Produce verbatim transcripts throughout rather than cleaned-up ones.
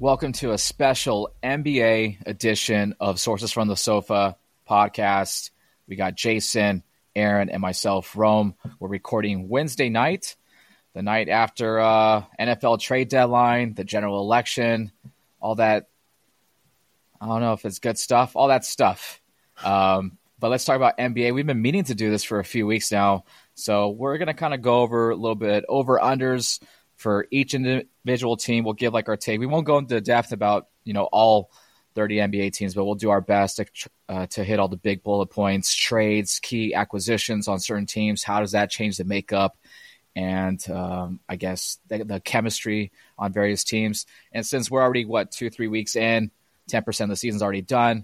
Welcome to a special N B A edition of Sources from the Sofa podcast. We got Jason, Aaron, and myself, Rome. We're recording Wednesday night, the night after uh, N F L trade deadline, the general election, all that. I don't know if it's good stuff, all that stuff. Um, but let's talk about N B A. We've been meaning to do this for a few weeks now. So we're going to kind of go over a little bit over-unders for each individual team. We'll give like our take. We won't go into depth about, you know, all thirty N B A teams, but we'll do our best to, uh, to hit all the big bullet points, trades, key acquisitions on certain teams. How does that change the makeup? And um, I guess the, the chemistry on various teams. And since we're already, what, two, three weeks in, ten percent of the season's already done,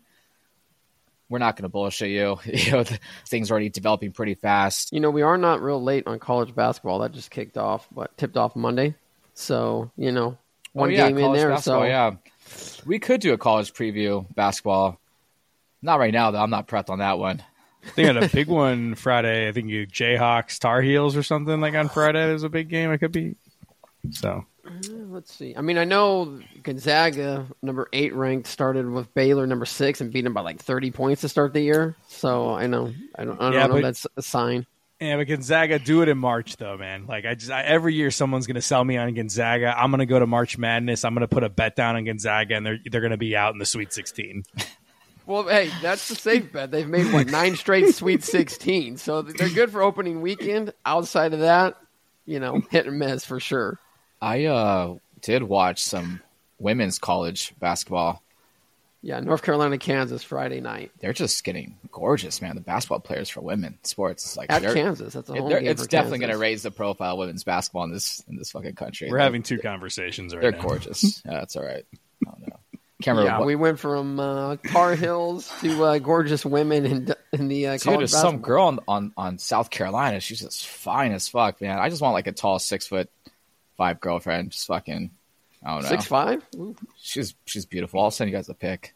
we're not going to bullshit you. You know, things are already developing pretty fast. You know, we are not real late on college basketball. That just kicked off, but tipped off Monday. So, you know, one oh, yeah, game in there. So, yeah, we could do a college preview basketball. Not right now, though. I'm not prepped on that one. They had a big one Friday. I think you Jayhawks, Tar Heels or something like on Friday. There's a big game. It could be. So. Let's see. I mean, I know Gonzaga, number eight ranked, started with Baylor, number six, and beat them by like thirty points to start the year. So I know, I don't, I don't yeah, know. But, that's a sign. Yeah, but Gonzaga, do it in March though, man. Like I just I, every year, someone's going to sell me on Gonzaga. I'm going to go to March Madness. I'm going to put a bet down on Gonzaga, and they're they're going to be out in the Sweet sixteen. Well, hey, that's the safe bet. They've made what nine straight Sweet sixteen, so they're good for opening weekend. Outside of that, you know, hit and miss for sure. I uh, did watch some women's college basketball. Yeah, North Carolina, Kansas, Friday night. They're just getting gorgeous, man. The basketball players for women sports, like at Kansas, that's a home game it's for definitely going Kansas. to raise the profile of women's basketball in this in this fucking country. We're they're, having two conversations right they're now. They're gorgeous. Yeah, that's all right. I don't know. Can't remember yeah, what. we went from uh, Tar Heels to uh, gorgeous women in, in the uh, Dude, college there's basketball. some girl on, on on South Carolina. She's just fine as fuck, man. I just want like a tall six foot five girlfriend. Just fucking, I don't know. Six five? She's she's beautiful. I'll send you guys a pic.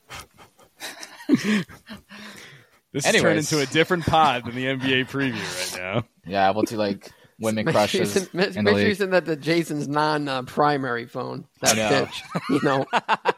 This Anyways. has turned into a different pod than the N B A preview right now. Yeah, we'll do like women Make crushes. Sure you send, make in the sure you league. send that to Jason's non-primary phone. That I know. bitch, you know.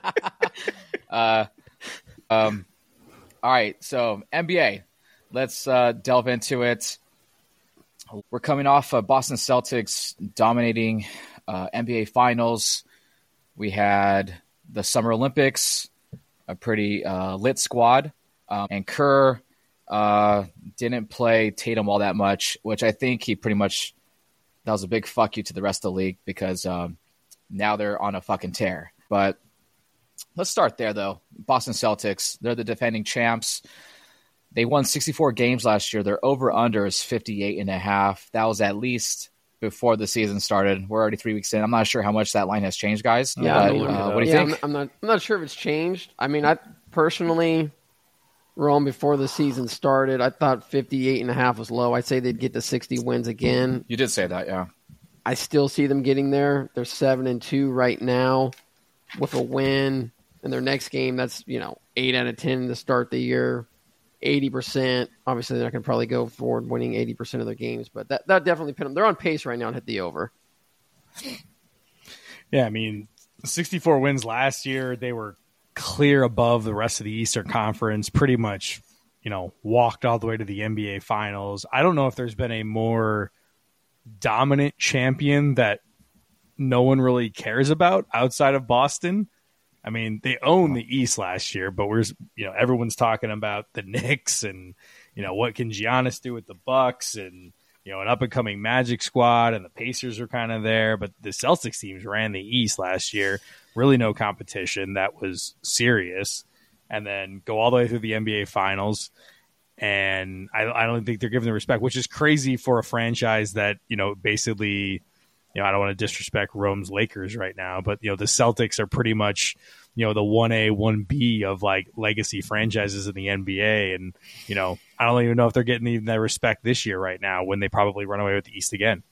uh, um, all right, so N B A. Let's uh, delve into it. We're coming off uh, Boston Celtics dominating uh, N B A Finals. We had the Summer Olympics, a pretty uh, lit squad, um, and Kerr uh, didn't play Tatum all that much, which I think he pretty much that was a big fuck you to the rest of the league because um, now they're on a fucking tear. But let's start there, though. Boston Celtics, they're the defending champs. They won sixty-four games last year. Their over-under is fifty-eight and a half. That was at least before the season started. We're already three weeks in. I'm not sure how much that line has changed, guys. Yeah, but, I mean, uh, what do you yeah, think? I'm, I'm not. I'm not sure if it's changed. I mean, I personally, Rome, before the season started, I thought fifty-eight and a half was low. I'd say they'd get to sixty wins again. You did say that, yeah. I still see them getting there. They're seven and two right now, with a win in their next game. That's you know eight out of ten to start the year. eighty percent. Obviously, they're not going to probably go forward winning eighty percent of their games, but that that definitely put them. They're on pace right now to hit the over. Yeah, I mean, sixty-four wins last year. They were clear above the rest of the Eastern Conference, pretty much, you know, walked all the way to the N B A Finals. I don't know if there's been a more dominant champion that no one really cares about outside of Boston. I mean, they owned the East last year, but we're, you know, everyone's talking about the Knicks and, you know, what can Giannis do with the Bucks and, you know, an up-and-coming Magic squad, and the Pacers are kind of there. But the Celtics teams ran the East last year. Really no competition that was serious. And then go all the way through the N B A Finals. And I, I don't think they're given the respect, which is crazy for a franchise that, you know, basically, you know, I don't want to disrespect Rome's Lakers right now, but, you know, the Celtics are pretty much, you know, the one A, one B of like legacy franchises in the N B A. And, you know, I don't even know if they're getting even that respect this year right now when they probably run away with the East again.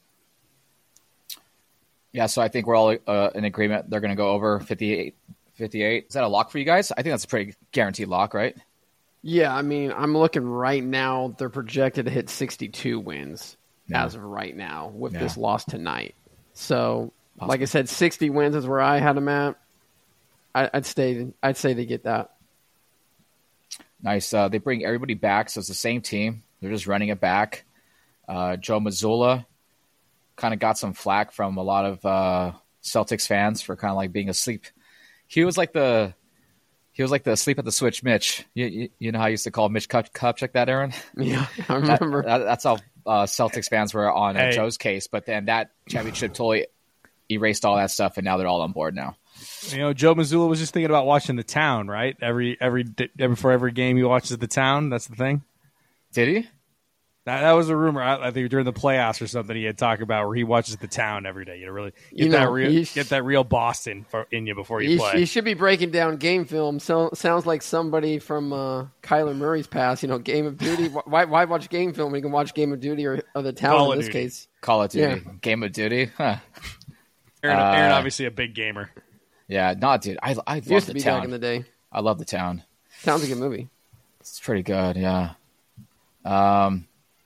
Yeah, so I think we're all uh, in agreement. They're going to go over fifty-eight, fifty-eight. Is that a lock for you guys? I think that's a pretty guaranteed lock, right? Yeah, I mean, I'm looking right now. They're projected to hit sixty-two wins Yeah. as of right now with Yeah. this loss tonight. So, like I said, sixty wins is where I had them at. I, I'd stay. I'd say they get that. Nice. Uh, they bring everybody back, so it's the same team. They're just running it back. Uh, Joe Mazzulla kind of got some flack from a lot of uh, Celtics fans for kind of like being asleep. He was like the he was like the sleep at the switch, Mitch. You, you, you know how I used to call Mitch Kup- Kupchak that, Aaron? Yeah, I remember. That, that, that's how uh, Celtics fans were on uh, Hey. Joe's case. But then that championship totally erased all that stuff, and now they're all on board now. You know, Joe Mazzulla was just thinking about watching The Town, right? Every every every for every game he watches The Town. That's the thing. Did he? That, that was a rumor. I, I think during the playoffs or something he had talked about where he watches The Town every day. You know, really get You that know, real he's- get that real Boston for, in you before you You, play. you should be breaking down game film. So sounds like somebody from uh, Kyler Murray's past. You know, Game of Duty. Why, why watch game film when you can watch Game of Duty or, or the Town Call in of this Duty. case? Call of Duty, Yeah. Game of Duty. Huh. Aaron, Aaron Uh, obviously a big gamer. Yeah, no, dude. I I It love used the to be town. back in the day. I love the town. Town's a good movie. It's pretty good, yeah. Um,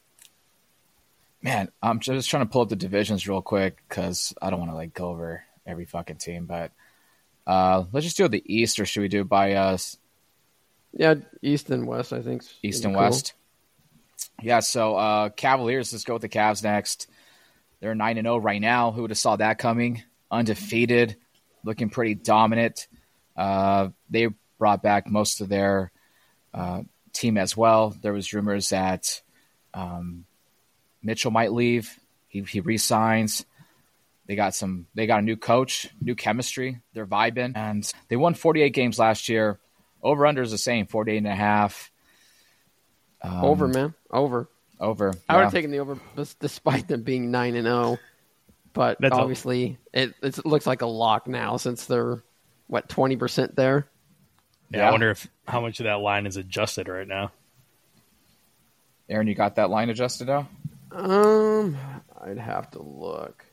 man, I'm just trying to pull up the divisions real quick because I don't want to like go over every fucking team. But uh, let's just do the East, or should we do by us Yeah, East and West, I think. East and West? Yeah. So uh, Cavaliers. Let's go with the Cavs next. They're nine and zero right now. Who would have saw that coming? Undefeated, looking pretty dominant. Uh, they brought back most of their uh, team as well. There was rumors that um, Mitchell might leave. He he resigns. They got some. They got a new coach, new chemistry. They're vibing, and they won forty-eight games last year. Over under is the same, forty-eight and a half. Um, Over, man. Over. Over. I would yeah. have taken the over bes- despite them being nine and zero. But That's a- obviously, it, it looks like a lock now since they're, what, twenty percent there? Yeah, Yeah. I wonder if how much of that line is adjusted right now. Aaron, you got that line adjusted now? Um, I'd have to look.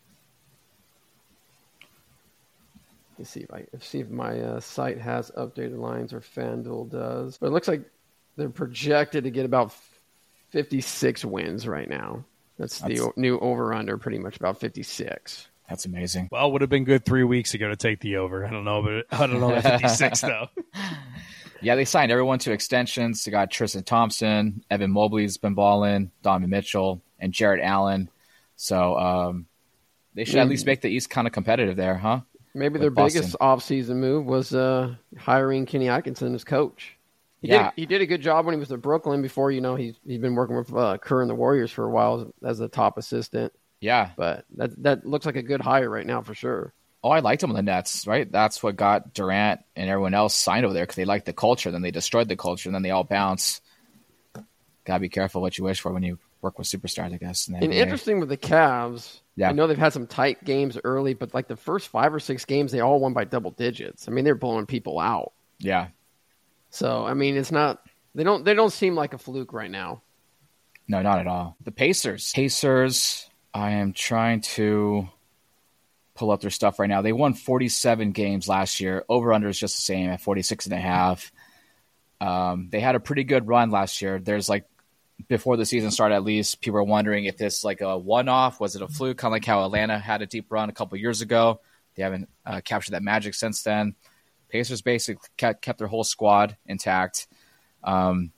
Let's see if I see if my uh, site has updated lines or FanDuel does. But it looks like they're projected to get about fifty-six wins right now. That's, That's- the o- new over-under, pretty much about fifty-six. That's amazing. Well, it would have been good three weeks ago to take the over. I don't know, but I don't know about fifty-six though. Yeah, they signed everyone to extensions. They got Tristan Thompson, Evan Mobley's been balling, Donovan Mitchell, and Jarrett Allen. So um, they should at least make the East kind of competitive there, huh? Maybe With their Boston. biggest offseason move was uh, hiring Kenny Atkinson as coach. He Yeah. did, he did a good job when he was at Brooklyn. Before, you know, he's he's been working with uh, Kerr and the Warriors for a while as, as a top assistant. Yeah. But that that looks like a good hire right now for sure. Oh, I liked him on the Nets, right? That's what got Durant and everyone else signed over there because they liked the culture. Then they destroyed the culture, and then they all bounce. Gotta be careful what you wish for when you work with superstars, I guess. in the And N B A. interesting with the Cavs, Yeah. I know they've had some tight games early, but like the first five or six games, they all won by double digits. I mean, they're blowing people out. Yeah. So I mean, it's not they don't they don't seem like a fluke right now. No, not at all. The Pacers. Pacers, I am trying to pull up their stuff right now. They won forty-seven games last year. Over-under is just the same at forty-six and a half. Um, they had a pretty good run last year. There's like, before the season started at least, people were wondering if this like a one-off, was it a fluke? Kind of like how Atlanta had a deep run a couple years ago. They haven't uh, captured that magic since then. Pacers basically kept, kept their whole squad intact. Um,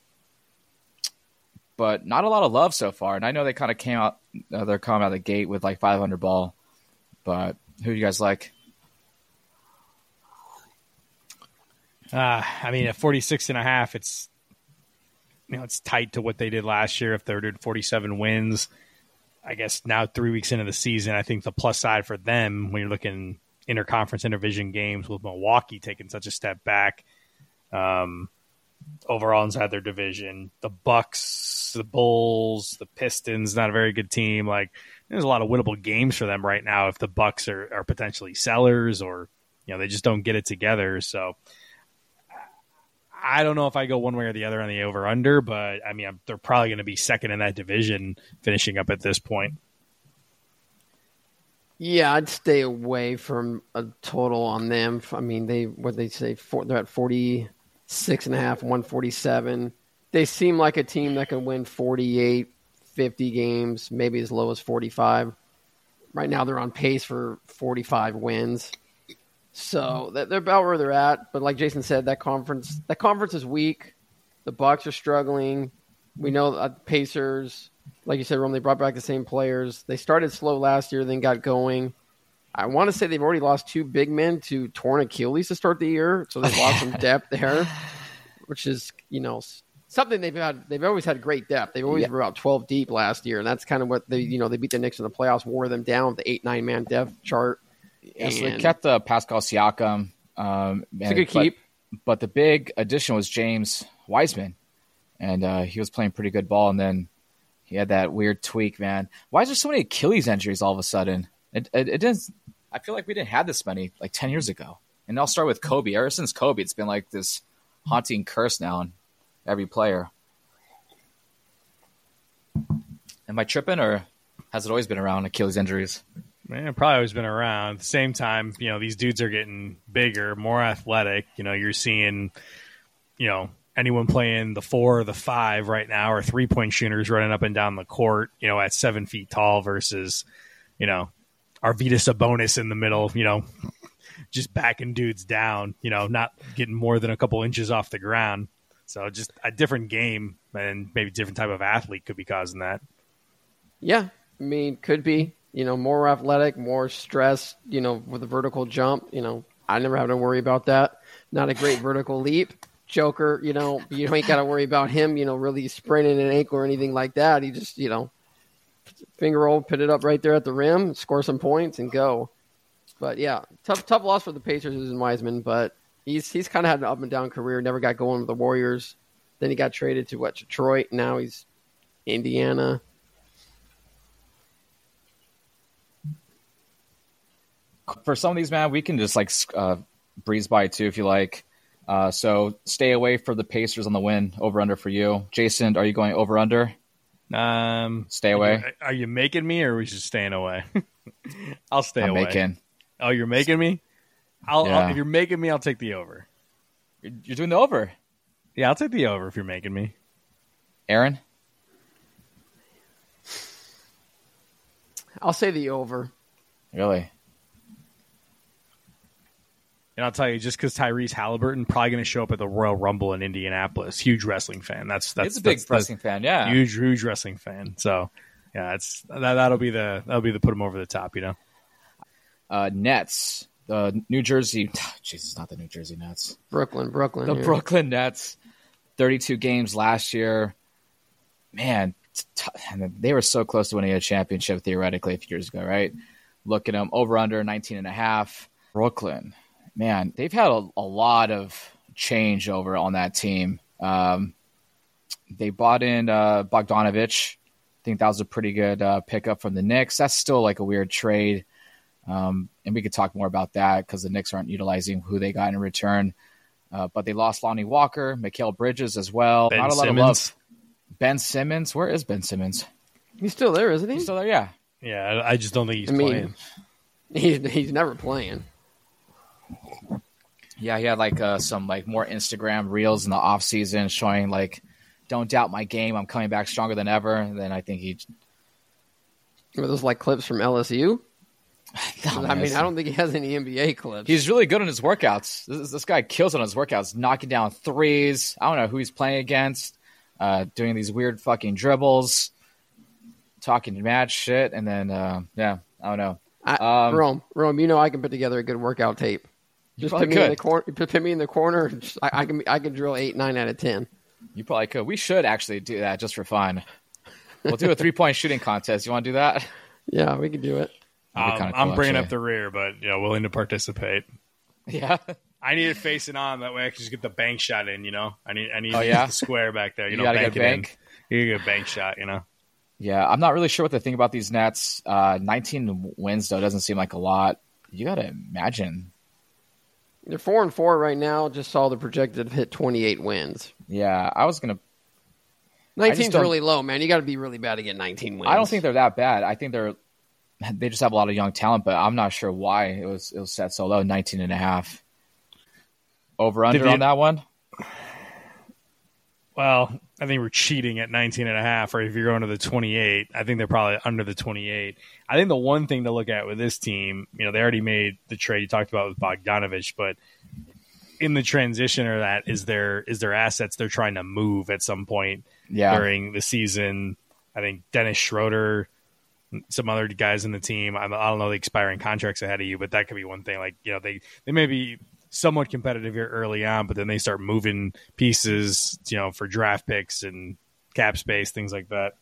but not a lot of love so far. And I know they kind of came out, uh, they're coming out of the gate with like five hundred ball. But who do you guys like? Uh, I mean, at forty-six and a half, it's, you know, it's tight to what they did last year. If they did forty-seven wins, I guess now three weeks into the season, I think the plus side for them when you're looking interconference, interdivision games with Milwaukee taking such a step back, um, overall inside their division, the Bucks, the Bulls, the Pistons, not a very good team. Like, there's a lot of winnable games for them right now if the Bucks are, are potentially sellers or, you know, they just don't get it together. So I don't know if I go one way or the other on the over under, but I mean, I'm, they're probably going to be second in that division finishing up at this point. Yeah, I'd stay away from a total on them. I mean, they what they say four, they're at forty-six and a half, one forty-seven. They seem like a team that can win forty-eight, fifty games, maybe as low as forty-five. Right now, they're on pace for forty-five wins. So they're about where they're at. But like Jason said, that conference that conference is weak. The Bucks are struggling. We know uh, Pacers, like you said, Rome, they brought back the same players. They started slow last year, then got going. I want to say they've already lost two big men to torn Achilles to start the year, so they've lost some depth there, which is, you know, something they've had. They've always had great depth. They've always Yeah. were about twelve deep last year, and that's kind of what they, you know, they beat the Knicks in the playoffs, wore them down with the eight nine man depth chart. Yeah, so they And- kept uh, Pascal Siakam. Um, It's a and- good keep. But, but the big addition was James Wiseman, and uh, he was playing pretty good ball. And then he had that weird tweak, man. Why is there so many Achilles injuries all of a sudden? It, it, it didn't. I feel like we didn't have this many like ten years ago. And I'll start with Kobe. Ever since Kobe, it's been like this haunting curse now on every player. Am I tripping, or has it always been around, Achilles injuries? Man, it probably always been around. At the same time, you know, these dudes are getting bigger, more athletic. You know, you're seeing, you know, anyone playing the four or the five right now, or three point shooters running up and down the court, you know, at seven feet tall versus, you know, Arvydas Sabonis in the middle, you know, just backing dudes down, you know, not getting more than a couple inches off the ground. So just a different game and maybe different type of athlete could be causing that. Yeah, I mean, could be. You know, more athletic, more stress, you know, with a vertical jump. You know, I never have to worry about that. Not a great vertical leap. Joker, you know, you ain't got to worry about him, you know, really spraining an ankle or anything like that. He just, you know, finger roll, put it up right there at the rim, score some points, and go. But, yeah, tough tough loss for the Pacers and Wiseman, but he's he's kind of had an up and down career, never got going with the Warriors. Then he got traded to, what, Detroit. Now he's Indiana. For some of these, man, we can just like uh, breeze by too if you like. Uh, so stay away for the Pacers on the win. Over under for you, Jason. Are you going over under? Um, Stay away. Are you, are you making me, or are we just staying away? I'll stay I'm away. making. Oh, you're making me? I'll, Yeah. I'll if you're making me, I'll take the over. You're, you're doing the over, Yeah, I'll take the over if you're making me. Aaron. I'll say the over. Really? And I'll tell you, just because Tyrese Halliburton probably going to show up at the Royal Rumble in Indianapolis. Huge wrestling fan. That's that's He's a big that's, wrestling fan. Yeah. Huge, huge wrestling fan. So, yeah, it's that that'll be the that'll be the put him over the top. You know. Uh, Nets. The New Jersey. Jesus, not the New Jersey Nets. Brooklyn, Brooklyn. The yeah. Brooklyn Nets. thirty-two games last year. Man, t- they were so close to winning a championship theoretically a few years ago, right? Look at them. Over under nineteen and a half. Brooklyn. Man, they've had a, a lot of change over on that team. Um, they bought in uh, Bogdanovich. I think that was a pretty good uh, pickup from the Knicks. That's still like a weird trade. Um, and we could talk more about that because the Knicks aren't utilizing who they got in return. Uh, but they lost Lonnie Walker, Mikal Bridges as well. Ben Not a lot Simmons. of love. Ben Simmons. Where is Ben Simmons? He's still there, isn't he? He's still there, yeah. Yeah, I I just don't think he's I mean, playing. He's he's never playing. Yeah, he had like uh, some like more Instagram reels in the off season showing like, "Don't doubt my game. I'm coming back stronger than ever." And then I think he. Were those like clips from L S U? No, I mean, man, I don't think he has any N B A clips. He's really good on his workouts. This, this guy kills on his workouts, knocking down threes. I don't know who he's playing against, uh, doing these weird fucking dribbles, talking mad shit, and then uh, yeah, I don't know. I, Um, Rome, Rome, you know I can put together a good workout tape. Just probably put me in could. the corner. Put me in the corner. Just- I, I can I can drill eight, nine out of ten. You probably could. We should actually do that just for fun. We'll do a three point shooting contest. You want to do that? Yeah, we can do it. That'd be Um, kinda I'm cool, bringing actually. up the rear, but you know, willing to participate. Yeah. I need it facing on. That way, I can just get the bank shot in. You know, I need I need Oh, to yeah? get the square back there. You, You know, gotta bank get it bank? in. You get a bank shot. You know. Yeah, I'm not really sure what to think about these Nets. Uh, nineteen wins, though, doesn't seem like a lot. You got to imagine. They're four and four right now. Just saw the projected hit twenty-eight wins. Yeah, I was going to. nineteen's don't- really low, man. You got to be really bad to get nineteen wins. I don't think they're that bad. I think they're. They just have a lot of young talent, but I'm not sure why it was it was set so low, nineteen and a half. Over under Did you- on that one? Well, I think we're cheating at nineteen and a half, or if you're going to the twenty-eight, I think they're probably under the twenty-eight. I think the one thing to look at with this team, you know, they already made the trade you talked about with Bogdanovich, but in the transition or that is their is their assets they're trying to move at some point yeah. during the season. I think Dennis Schroeder, some other guys in the team. I don't know the expiring contracts ahead of you, but that could be one thing. Like, you know, they, they may be somewhat competitive here early on, but then they start moving pieces, you know, for draft picks and cap space, things like that.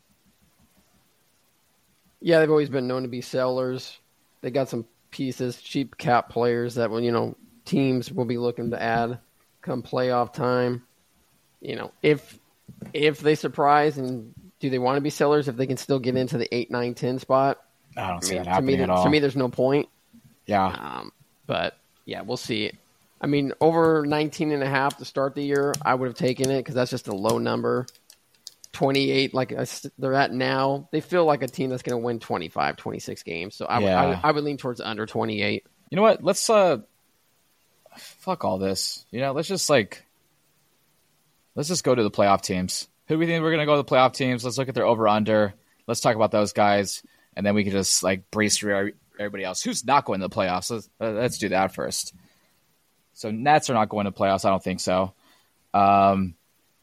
Yeah, they've always been known to be sellers. They got some pieces, cheap cap players that will, you know, teams will be looking to add come playoff time. You know, if if they surprise and do they want to be sellers if they can still get into the eight, nine, ten spot? I don't see I mean, that happening to me, at all. To me, there's no point. Yeah. Um, but, yeah, we'll see. I mean, over nineteen and a half to start the year, I would have taken it because that's just a low number. twenty-eight, like they're at now, they feel like a team that's going to win twenty-five, twenty-six games. So I, yeah. would, I, would, I would lean towards under twenty-eight. You know what? Let's uh, fuck all this. You know, let's just like, let's just go to the playoff teams. Who do we think we're going to go to the playoff teams? Let's look at their over-under. Let's talk about those guys, and then we can just like breeze through everybody else. Who's not going to the playoffs? Let's, uh, let's do that first. So Nets are not going to playoffs. I don't think so. Um,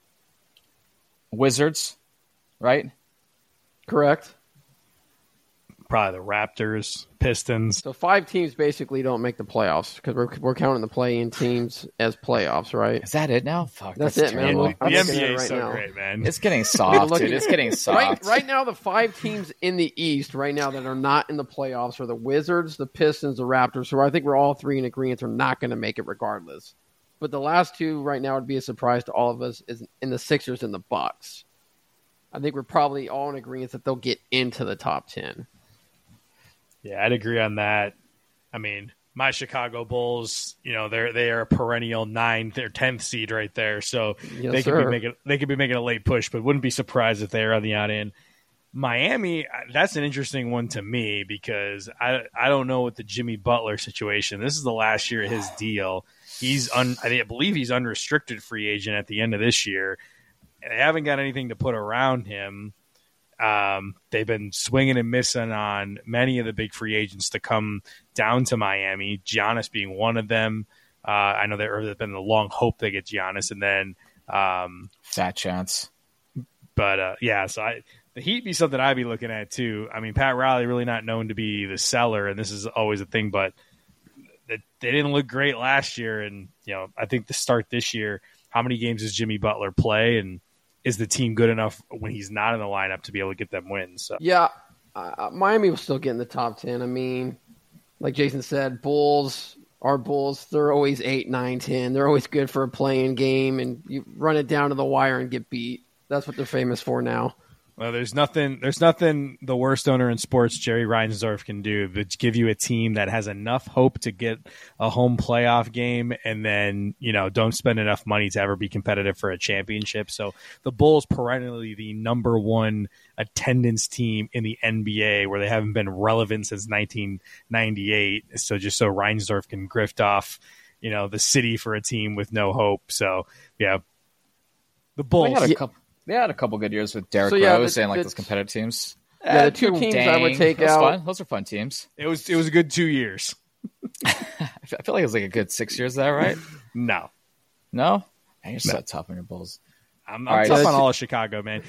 Wizards, right? Correct. Probably the Raptors, Pistons. So five teams basically don't make the playoffs because we're we're counting the play-in teams as playoffs, right? Is that it now? Fuck, that's, that's it, man. terrible. Look, I'm the looking N B A at it is right so now. great, man. It's getting soft, dude. It's getting soft. Right, right now, the five teams in the East right now that are not in the playoffs are the Wizards, the Pistons, the Raptors, who I think we're all three in agreement are not going to make it regardless. But the last two right now would be a surprise to all of us is in the Sixers and the Bucks. I think we're probably all in agreement that they'll get into the top ten. Yeah, I'd agree on that. I mean, my Chicago Bulls, you know, they're they are a perennial ninth or tenth seed right there, so yes, they could sir. be making they could be making a late push, but wouldn't be surprised if they're on the out end. Miami, that's an interesting one to me because I I don't know what the Jimmy Butler situation. This is the last year of his deal. He's un, I believe he's unrestricted free agent at the end of this year. They haven't got anything to put around him. Um, they've been swinging and missing on many of the big free agents to come down to Miami, Giannis being one of them. Uh, I know there, there's been a long hope they get Giannis, and then um, fat chance. But uh, yeah, so I, the Heat be something I'd be looking at too. I mean, Pat Riley really not known to be the seller, and this is always a thing, but they, they didn't look great last year. And you know, I think to start this year, how many games does Jimmy Butler play, and is the team good enough when he's not in the lineup to be able to get them wins? So. Yeah, uh, Miami will still get in the top ten. I mean, like Jason said, Bulls, our Bulls, they're always eight, nine, ten. They're always good for a playing game, and you run it down to the wire and get beat. That's what they're famous for now. Well, there's nothing. There's nothing the worst owner in sports, Jerry Reinsdorf, can do but give you a team that has enough hope to get a home playoff game, and then you know don't spend enough money to ever be competitive for a championship. So the Bulls perennially the number one attendance team in the N B A, where they haven't been relevant since nineteen ninety-eight. So just so Reinsdorf can grift off, you know, the city for a team with no hope. So yeah, the Bulls. They had a couple. They had a couple good years with Derrick So, yeah, Rose the- and like the- those competitive teams. Yeah, the Eh, two teams I dang. would take Those out- Fun. Those are fun teams. It was it was a good two years. I feel I feel like it was like a good six years. Is that right? No, No. Man, you're so No. tough on your Bulls. I'm, All I'm right, tough so- on all of Chicago, man.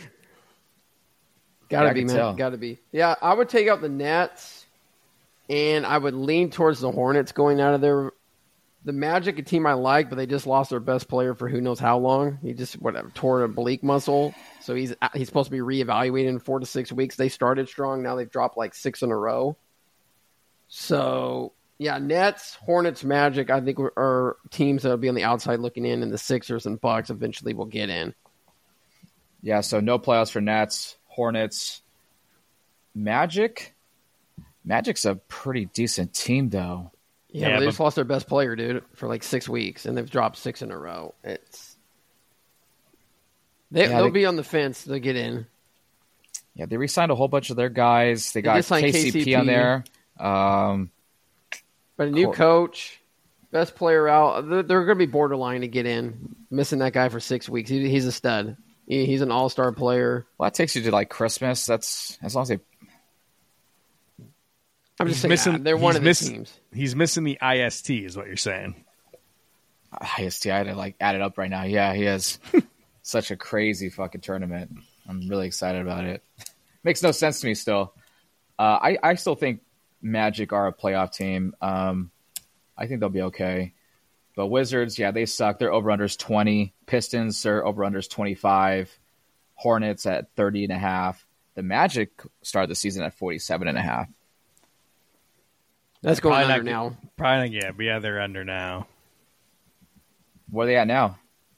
Gotta Yeah, I be, can man. tell. Gotta be. Yeah, I would take out the Nets, and I would lean towards the Hornets going out of there. The Magic, a team I like, but they just lost their best player for who knows how long. He just whatever tore an oblique muscle, so he's he's supposed to be reevaluated in four to six weeks. They started strong, now they've dropped like six in a row. So yeah, Nets, Hornets, Magic, I think are teams that'll be on the outside looking in, and the Sixers and Bucks eventually will get in. Yeah, so no playoffs for Nets, Hornets, Magic. Magic's a pretty decent team, though. Yeah, Yeah, but they but- just lost their best player, dude, for like six weeks, and they've dropped six in a row. It's they, Yeah, they'll they- be on the fence to get in. Yeah, they re-signed a whole bunch of their guys. They, They got just signed K C P, K C P. on there. Um, But a new Cool. coach, best player out, they're, they're going to be borderline to get in. Missing that guy for six weeks, he, he's a stud. He, he's an all-star player. Well, that takes you to like Christmas. That's as long as they. I'm just He's saying missing- uh, they're one he's of the miss- teams. He's missing the I S T, is what you're saying. I S T, I had to like add it up right now. Yeah, he has such a crazy fucking tournament. I'm really excited about it. Makes no sense to me still. Uh, I, I still think Magic are a playoff team. Um, I think they'll be okay. But Wizards, yeah, they suck. Their over-unders twenty. Pistons, their over-unders twenty-five. Hornets at thirty and a half. The Magic started the season at forty-seven and a half. That's going Probably under not- now. Probably, yeah, but yeah, they're under now. Where are they at now?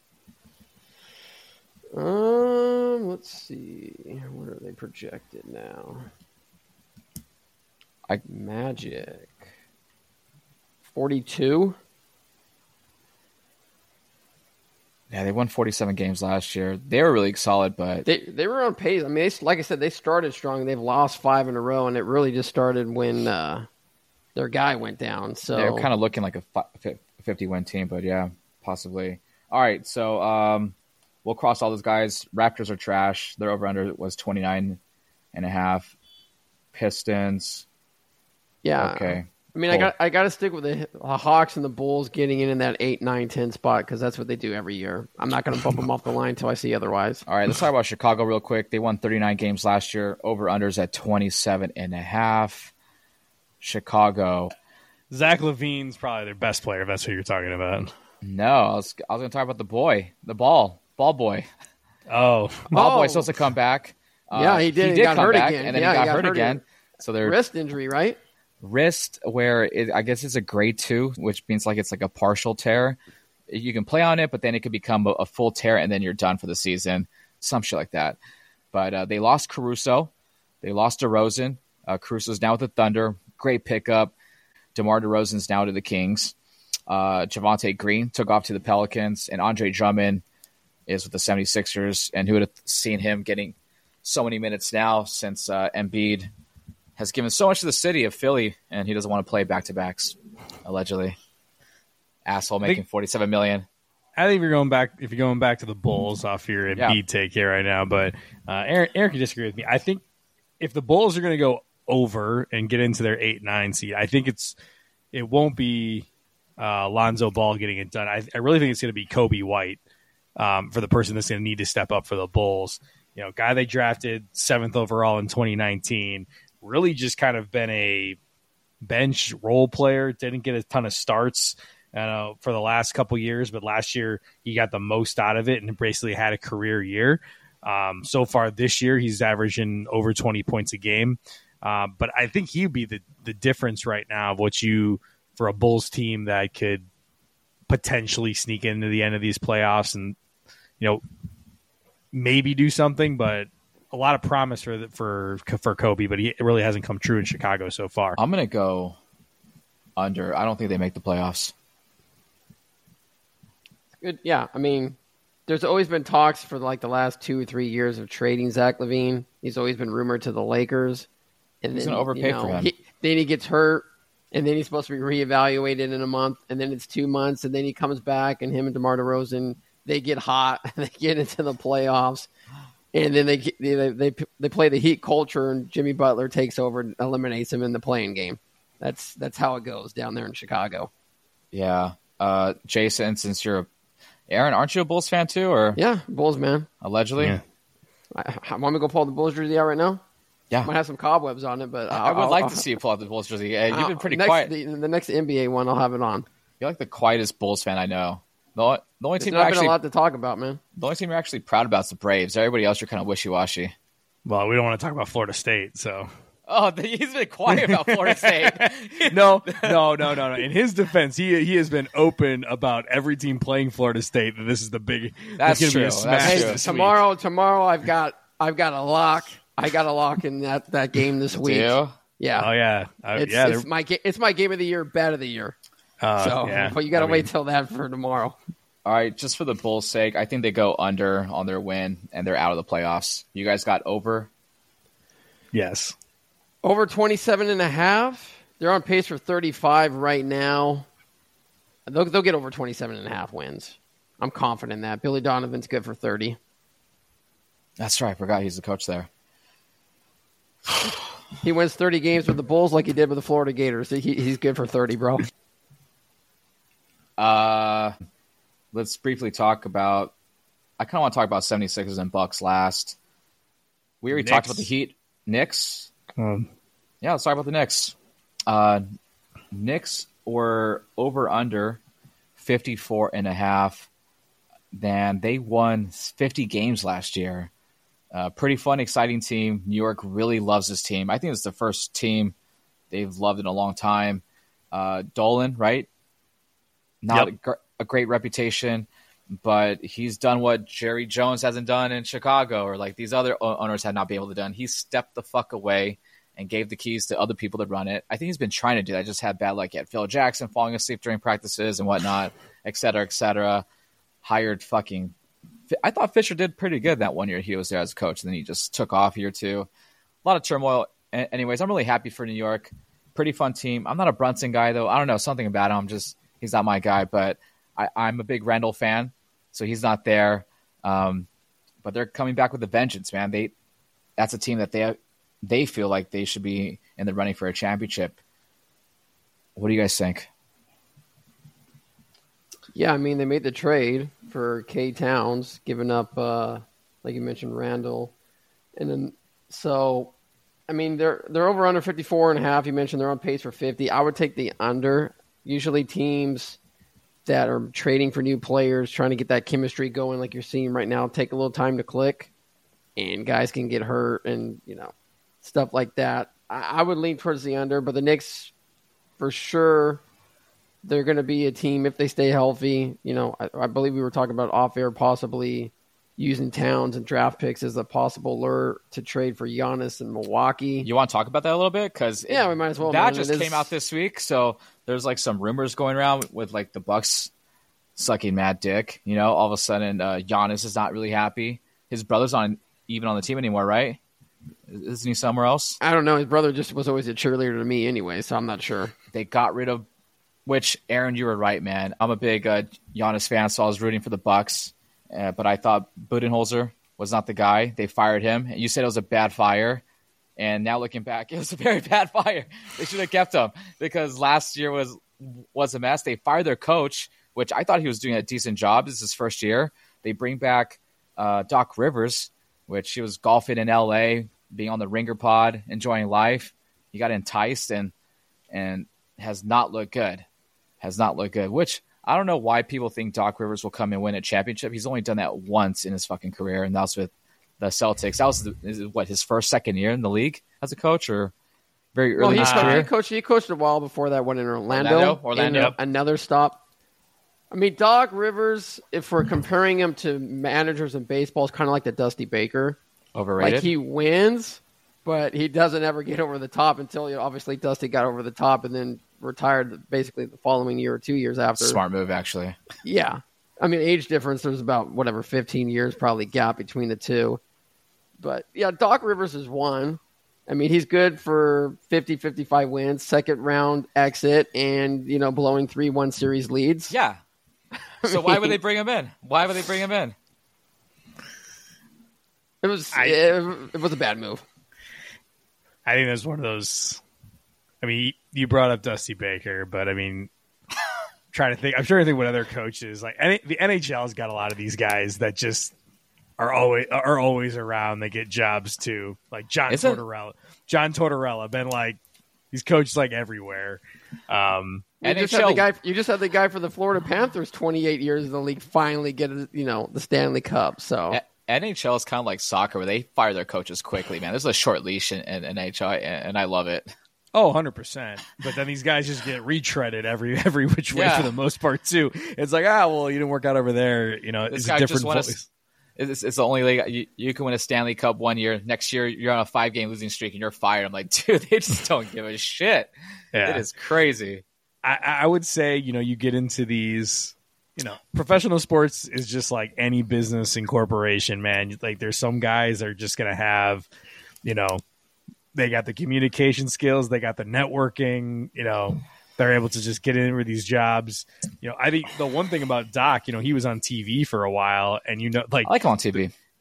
Um, let's see. What are they projected now? I- Magic. forty-two? Yeah, they won forty-seven games last year. They were really solid, but They they were on pace. I mean, they, like I said, they started strong. They've lost five in a row, and it really just started when uh, their guy went down. So they're kind of looking like a fifty-win team, but yeah, possibly. All right, so um, we'll cross all those guys. Raptors are trash. Their over-under was twenty-nine and a half. Pistons, yeah. okay. I mean, Cool. I got I got to stick with the, the Hawks and the Bulls getting in in that eight, nine, ten spot because that's what they do every year. I'm not going to bump them off the line until I see otherwise. All right, let's talk about Chicago real quick. They won thirty-nine games last year. Over-unders at twenty-seven and a half. Chicago. Zach LaVine's probably their best player, if that's what you're talking about. No, I was, I was going to talk about the boy, the ball, ball boy. Oh, Ball Oh. boy's supposed to come back. Uh, Yeah, he did. He got come hurt back, again. and then Yeah, he got, he got hurt, hurt again. again. So they're Wrist injury, right? wrist where it, I guess it's a grade two, which means like it's like a partial tear. You can play on it, but then it could become a, a full tear, and then you're done for the season. Some shit like that. But uh, they lost Caruso. They lost DeRozan. Uh, Caruso's now with the Thunder. Great pickup. DeMar DeRozan's now to the Kings. Uh, Javonte Green took off to the Pelicans, and Andre Drummond is with the seventy-sixers. And who would have seen him getting so many minutes now since uh, Embiid has given so much to the city of Philly, and he doesn't want to play back-to-backs, allegedly. Asshole making think- forty-seven million dollars. I think if you're going back, if you're going back to the Bulls off your Embiid Yeah. take here right now, but uh, Aaron, Aaron can disagree with me. I think if the Bulls are going to go over and get into their eight nine seed, I think it's it won't be uh, Lonzo Ball getting it done. I, I really think it's going to be Kobe White um, for the person that's going to need to step up for the Bulls. You know, guy they drafted seventh overall in twenty nineteen, really just kind of been a bench role player. Didn't get a ton of starts uh, for the last couple years, but last year he got the most out of it and basically had a career year. Um, so far this year, he's averaging over twenty points a game. Uh, but I think he'd be the, the difference right now of what you, for a Bulls team that could potentially sneak into the end of these playoffs and, you know, maybe do something, but a lot of promise for the, for for Kobe, but he, it really hasn't come true in Chicago so far. I'm going to go under. I don't think they make the playoffs. Good. Yeah, I mean, there's always been talks for like the last two or three years of trading Zach LaVine. He's always been rumored to the Lakers. And He's then, gonna overpay you know, for him. He, then he gets hurt, and then he's supposed to be reevaluated in a month, and then it's two months, and then he comes back, and him and DeMar DeRozan, they get hot, they get into the playoffs, and then they they they they play the Heat culture, and Jimmy Butler takes over and eliminates him in the playing game. That's that's how it goes down there in Chicago. Yeah. Uh, Jason, since you're Aaron, aren't you a Bulls fan too, or Yeah, Bulls, man. allegedly? Yeah. I, I want me to go pull the Bulls jersey out right now? Yeah. Might have some cobwebs on it, but I I'll, would I'll, like I'll, to see you pull out the Bulls jersey. Yeah, you've been pretty next, quiet. The, the next N B A one, I'll have it on. You're like the quietest Bulls fan I know. The only, the only There's team not you're been actually a lot to talk about, man. the only team you're actually proud about is the Braves. Everybody else, you're kind of wishy-washy. Well, we don't want to talk about Florida State, so. Oh, he's been quiet about Florida State. no, no, no, no, no. In his defense, he he has been open about every team playing Florida State that this is the big. That's gonna true. Be a That's smash true. this Tomorrow, tomorrow, I've got I've got a lock. I got a lock in that, that game this Do week. you? week. Yeah, Oh yeah, uh, it's, yeah. it's they're- my ga- it's my game of the year, bet of the year. uh, So, yeah. but you got to I wait mean, till that for tomorrow. All right, just for the Bulls' sake, I think they go under on their win, and they're out of the playoffs. You guys got over? Yes. Over twenty-seven and a half. They're on pace for thirty-five right now. They'll, they'll get over twenty-seven and a half wins. I'm confident in that. Billy Donovan's good for thirty. That's right. I forgot he's the coach there. He wins thirty games with the Bulls like he did with the Florida Gators. He, he's good for thirty, bro. Uh, let's briefly talk about – I kind of want to talk about seventy-sixers and Bucks last. We already Knicks. talked about the Heat. Knicks? Um, Yeah, let's talk about the Knicks. Uh, Knicks were over under fifty-four and a half. Then they won fifty games last year. Uh, pretty fun, exciting team. New York really loves this team. I think it's the first team they've loved in a long time. Uh, Dolan, right? Not Yep. a, gr- a great reputation, but he's done what Jerry Jones hasn't done in Chicago, or like these other o- owners had not been able to done. He stepped the fuck away and gave the keys to other people to run it. I think he's been trying to do that. Just had bad luck. He had Phil Jackson falling asleep during practices and whatnot, et cetera, et cetera. Hired fucking – I thought Fisher did pretty good that one year he was there as a coach, and then he just took off year two. A lot of turmoil. A- anyways, I'm really happy for New York. Pretty fun team. I'm not a Brunson guy, though. I don't know. Something about him. I'm just – he's not my guy, but I, I'm a big Randall fan, so he's not there. Um, but they're coming back with a vengeance, man. They That's a team that they they feel like they should be in the running for a championship. What do you guys think? Yeah, I mean, they made the trade for K Towns, giving up, uh, like you mentioned, Randall. And then, so, I mean, they're they're over under fifty-four and a half. You mentioned they're on pace for fifty. I would take the under. Usually teams that are trading for new players, trying to get that chemistry going like you're seeing right now, take a little time to click, and guys can get hurt and, you know, stuff like that. I, I would lean towards the under, but the Knicks, for sure, they're going to be a team if they stay healthy. You know, I, I believe we were talking about off air possibly using Towns and draft picks as a possible lure to trade for Giannis in Milwaukee. You want to talk about that a little bit? Because yeah, we might as well. That man. just It is- came out this week, so there's like some rumors going around with like the Bucks sucking mad dick. You know, all of a sudden, uh, Giannis is not really happy. His brother's not even on the team anymore, right? Isn't he somewhere else? I don't know. His brother just was always a cheerleader to me anyway, so I'm not sure. They got rid of. Which, Aaron, you were right, man. I'm a big uh, Giannis fan, so I was rooting for the Bucks. Uh, but I thought Budenholzer was not the guy. They fired him. You said it was a bad fire. And now looking back, it was a very bad fire. They should have kept him because last year was was a mess. They fired their coach, which I thought he was doing a decent job. This is his first year. They bring back uh, Doc Rivers, which he was golfing in L A, being on the Ringer pod, enjoying life. He got enticed and and has not looked good. Has not looked good, which I don't know why people think Doc Rivers will come and win a championship. He's only done that once in his fucking career, and that was with the Celtics. That was, the, is it, what, his first, second year in the league as a coach, or very early Well, in he, his coached, career? he coached. He coached a while before that one in Orlando. Orlando? Orlando. In Yep. another stop. I mean, Doc Rivers, if we're comparing him to managers in baseball, is kind of like the Dusty Baker. Overrated? Like he wins, but he doesn't ever get over the top until, you know, obviously Dusty got over the top and then retired basically the following year or two years after. Smart move, actually. Yeah. I mean, age difference, there's about, whatever, fifteen years probably gap between the two. But, yeah, Doc Rivers is one. I mean, he's good for fifty, fifty-five wins, second round exit, and, you know, blowing three one series leads. Yeah. So why would they bring him in? Why would they bring him in? It was I- it, it was a bad move. I think that's one of those. I mean, you brought up Dusty Baker, but I mean, trying to think. I'm trying to think what other coaches like. N- The N H L's got a lot of these guys that just are always are always around. They get jobs too, like John Is it? Tortorella. John Tortorella been like he's coached like everywhere. Um, You just, had the guy, you just had the guy for the Florida Panthers, twenty-eight years in the league, finally get, you know, the Stanley Cup. So A- N H L is kind of like soccer where they fire their coaches quickly, man. There's a short leash in, in N H L, and, and I love it. Oh, one hundred percent. But then these guys just get retreaded every every which way Yeah. for the most part, too. It's like, ah, well, you didn't work out over there. You know, This it's guy a just different won a, voice. it's, it's the only league you, you can win a Stanley Cup one year. Next year, you're on a five-game losing streak, and you're fired. I'm like, dude, they just don't give a shit. Yeah. It is crazy. I, I would say, you know, you get into these, you know, professional sports is just like any business and corporation, man. Like there's some guys that are just going to have, you know, they got the communication skills, they got the networking, you know, they're able to just get in with these jobs. You know, I think the one thing about Doc, you know, he was on T V for a while and, you know, like, I like him on T V.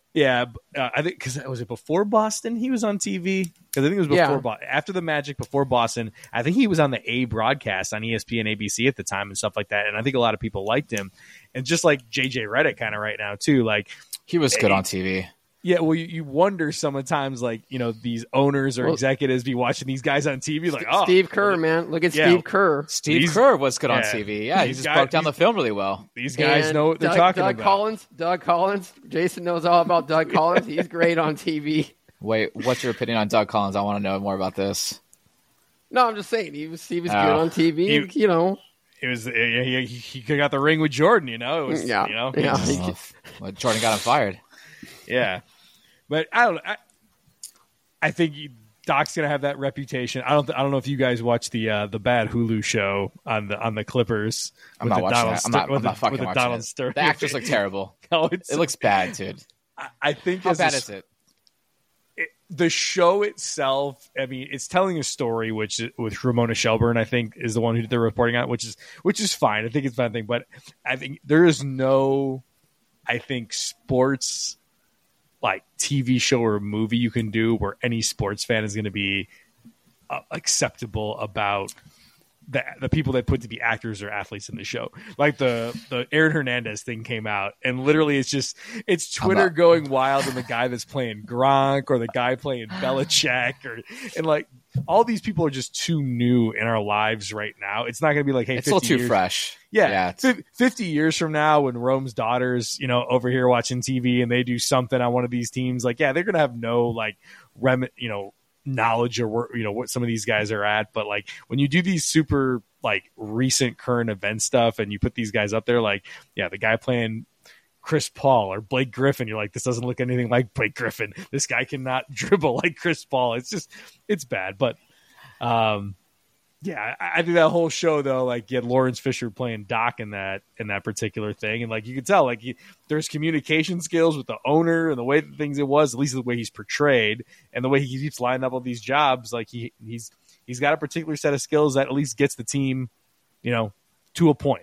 Yeah, uh, I think because was it before Boston he was on T V? Because I think it was before Yeah. Bo- after the Magic, before Boston. I think he was on the A broadcast on E S P N, A B C at the time and stuff like that. And I think a lot of people liked him. And just like J J Redick kind of right now too. Like He was good Hey. on T V. yeah, well, you, you wonder sometimes like you know these owners or Well- executives be watching these guys on T V like oh Steve Kerr, man. Look at Yeah. Steve Kerr. Steve These- Kerr was good on yeah. T V. Yeah, he These just guys- broke down the these- film really well. these guys And know what they're Doug, talking Doug about. Collins, Doug Collins. Jason knows all about Doug Collins. He's great on T V. Wait, what's your opinion on Doug Collins? I want to know more about this. No, I'm just saying he was he was Oh. good on T V. He- you know, It was he, he, he got the ring with Jordan. You know, it was Yeah. you know Yeah. it's- Oh, well, Jordan got him fired. yeah. But I don't. I, I think he- Doc's gonna have that reputation. I don't. I don't know if you guys watch the uh, the bad Hulu show on the on the Clippers. I'm with not the watching Donald that. I'm Ster- not, with I'm the- not fucking with the watching Donald it. Sterling. The actors look terrible. No, it's, It looks bad, dude. I, I think How as a bad s- is it? it, the show itself, I mean, it's telling a story, which with Ramona Shelburne, I think, is the one who did the reporting on it, which is which is fine. I think it's a fine thing, but I think there is no, I think, sports like T V show or movie you can do where any sports fan is going to be uh, acceptable about the the people that put to be actors or athletes in the show. Like the the Aaron Hernandez thing came out, and literally it's just it's Twitter not- going wild on the guy that's playing Gronk or the guy playing Belichick, or and like all these people are just too new in our lives right now. It's not going to be like, hey, It's a little too years, fresh. yeah, Yeah, it's- fif- fifty years from now, when Rome's daughter's, you know, over here watching T V and they do something on one of these teams, like, yeah, they're gonna have no like rem, you know, knowledge or wor- you know what some of these guys are at. But like when you do these super like recent current event stuff and you put these guys up there, like, yeah, the guy playing Chris Paul or Blake Griffin, you're like, this doesn't look anything like Blake Griffin. This guy cannot dribble like Chris Paul. It's just, it's bad. But um, yeah, I, I think that whole show though, like you had Lawrence Fisher playing Doc in that in that particular thing, and like you could tell, like he, there's communication skills with the owner and the way that things it was, at least the way he's portrayed and the way he keeps lining up all these jobs. Like he he's he's got a particular set of skills that at least gets the team, you know, to a point.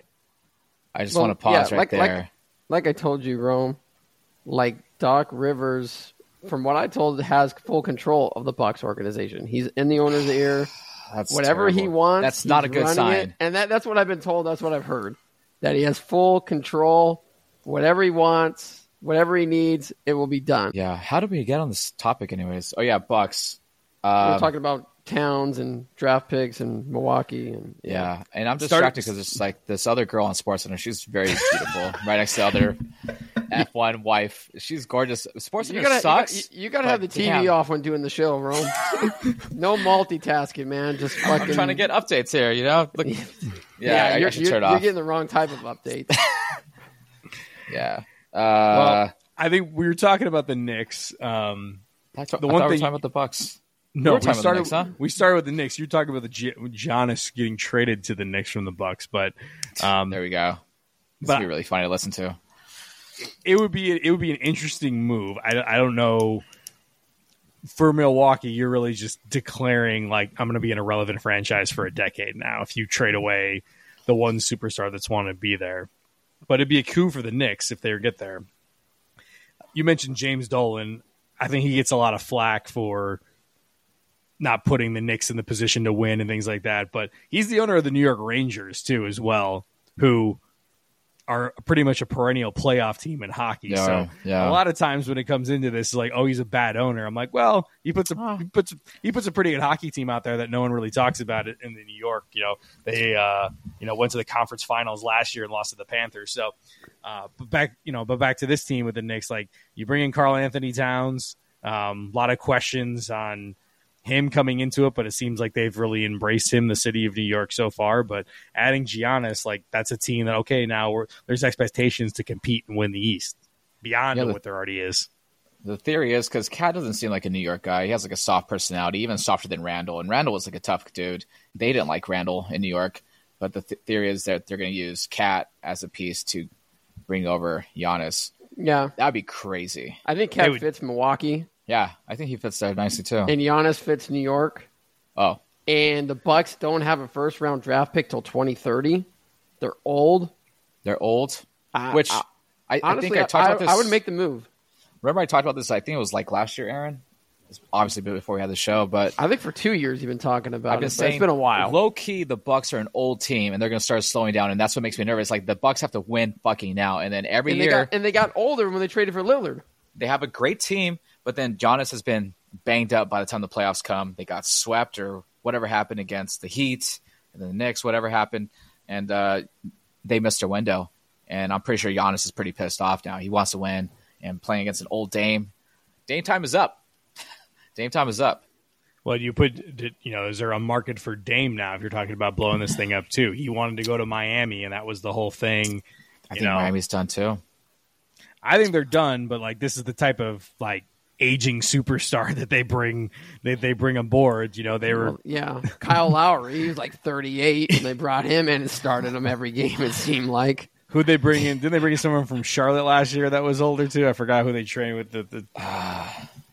I just Well, want to pause yeah, right like- like- there. like I told you, Rome, like Doc Rivers, from what I told, has full control of the Bucks organization. He's in the owner's ear. That's Whatever he terrible. wants, That's not a he's good running sign. it. And that, that's what I've been told. That's what I've heard. That he has full control. Whatever he wants, whatever he needs, it will be done. Yeah. How did we get on this topic, anyways? Oh yeah, Bucks. We're Um, talking about Towns and draft picks and Milwaukee. and Yeah, and I'm Start- distracted because it's like this other girl on SportsCenter. She's very beautiful, right next to the other F one wife. She's gorgeous. SportsCenter You gotta, sucks. you, you gotta but have the T V damn. off when doing the show, Rome. No multitasking, man. Just fucking. I'm trying to get updates here. You know, Look, yeah, Yeah, I, you're, I should you're, turn it you're off. getting the wrong type of update. Yeah. Uh, Well, I think we were talking about the Knicks. Um, I thought, the I one thought we were thing- talking about the Bucks. no, were we talking about the started. Knicks, huh? We started with the Knicks. You're talking about the G- Giannis getting traded to the Knicks from the Bucks, but um, There we go. This but- would be really funny to listen to. it would be it would be an interesting move. I, I don't know. For Milwaukee, you're really just declaring like I'm going to be an irrelevant franchise for a decade now. If you trade away the one superstar that's wanted to be there, but it'd be a coup for the Knicks if they get there. You mentioned James Dolan. I think he gets a lot of flack for not putting the Knicks in the position to win and things like that. But he's the owner of the New York Rangers too, as well, who are pretty much a perennial playoff team in hockey. Yeah, so yeah. a lot of times when it comes into this, it's like, oh, he's a bad owner. I'm like, well, he puts a Oh. he puts he puts a pretty good hockey team out there that no one really talks about it in the New York. You know, they uh, you know went to the conference finals last year and lost to the Panthers. So, uh, but back you know, but back to this team with the Knicks, like you bring in Karl Anthony Towns. Um, a lot of questions on him coming into it, but it seems like they've really embraced him, the city of New York, so far. But adding Giannis, like that's a team that okay, now we're, there's expectations to compete and win the East beyond Yeah, the- what there already is. The theory is because Cat doesn't seem like a New York guy. He has like a soft personality, even softer than Randall. And Randall was like a tough dude. They didn't like Randall in New York. But the th- theory is that they're going to use Cat as a piece to bring over Giannis. Yeah, That'd be crazy. I think They Cat would- fits Milwaukee, Yeah, I think he fits there nicely too. and Giannis fits New York. Oh, And the Bucks don't have a first round draft pick till twenty thirty. They're old. they're old. I- Which I- I, I Honestly, think I talked about this. I would make the move. remember I talked about this, I think it was like last year, Aaron? It's obviously before we had the show, but I think for two years you've been talking about I've been it. saying, It's been a while. Low key, the Bucks are an old team, and they're going to start slowing down, and that's what makes me nervous. Like the Bucks have to win fucking now, and then every and year they got, and they got older when they traded for Lillard. they have a great team, but then Giannis has been banged up by the time the playoffs come. They got swept or whatever happened against the Heat and then the Knicks, whatever happened, and uh, they missed their window. And I'm pretty sure Giannis is pretty pissed off now. He wants to win, and playing against an old Dame. Dame time is up. Dame time is up. Well, you put, you know, is there a market for Dame now if you're talking about blowing this thing up too? He wanted to go to Miami, and that was the whole thing. I you think know, Miami's done too. I think they're done, but like this is the type of like aging superstar that they bring they they bring aboard. You know, they were Well, yeah, Kyle Lowry, he was like thirty-eight, and they brought him in and started him every game. It seemed like. Who'd they bring in? Didn't they bring in someone from Charlotte last year that was older too? I forgot who they trained with. The, the... Uh,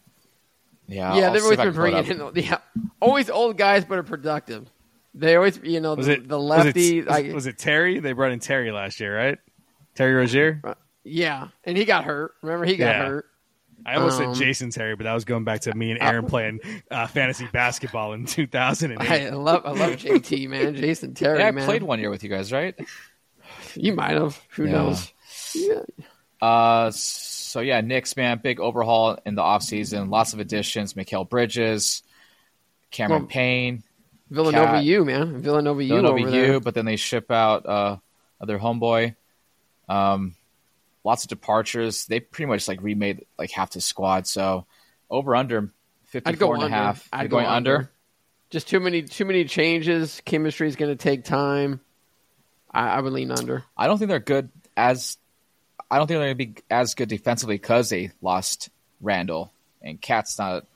yeah, yeah, I'll they've see if always I been can pull it bringing up. in yeah, always old guys but are productive. They always, you know, Was the, it the was lefty. it, like, was it Terry? They brought in Terry last year, right? Terry Rozier. yeah, and he got hurt. Remember, he got Yeah. hurt. I almost Um, said Jason Terry, but that was going back to me and Aaron playing uh, fantasy basketball in two thousand eight. I love, I love J T, man. Jason Terry, Yeah, I man. played one year with you guys, right? You might have. Who Yeah. knows? Yeah. Uh, so yeah, Knicks, man, big overhaul in the offseason. Lots of additions. Mikal Bridges, Cameron Well, Payne, Villanova Cat- U, man. Villanova U Villanova over U, there. but then they ship out uh, other homeboy. Um, lots of departures. They pretty much like remade like half the squad. So over under I'd fifty-four go and a under. half. I'd You're go going under. under. Just too many, too many changes. Chemistry is going to take time. I, I would lean under. I don't think they're good as. I don't think they're going to be as good defensively because they lost Randall and Cat's not.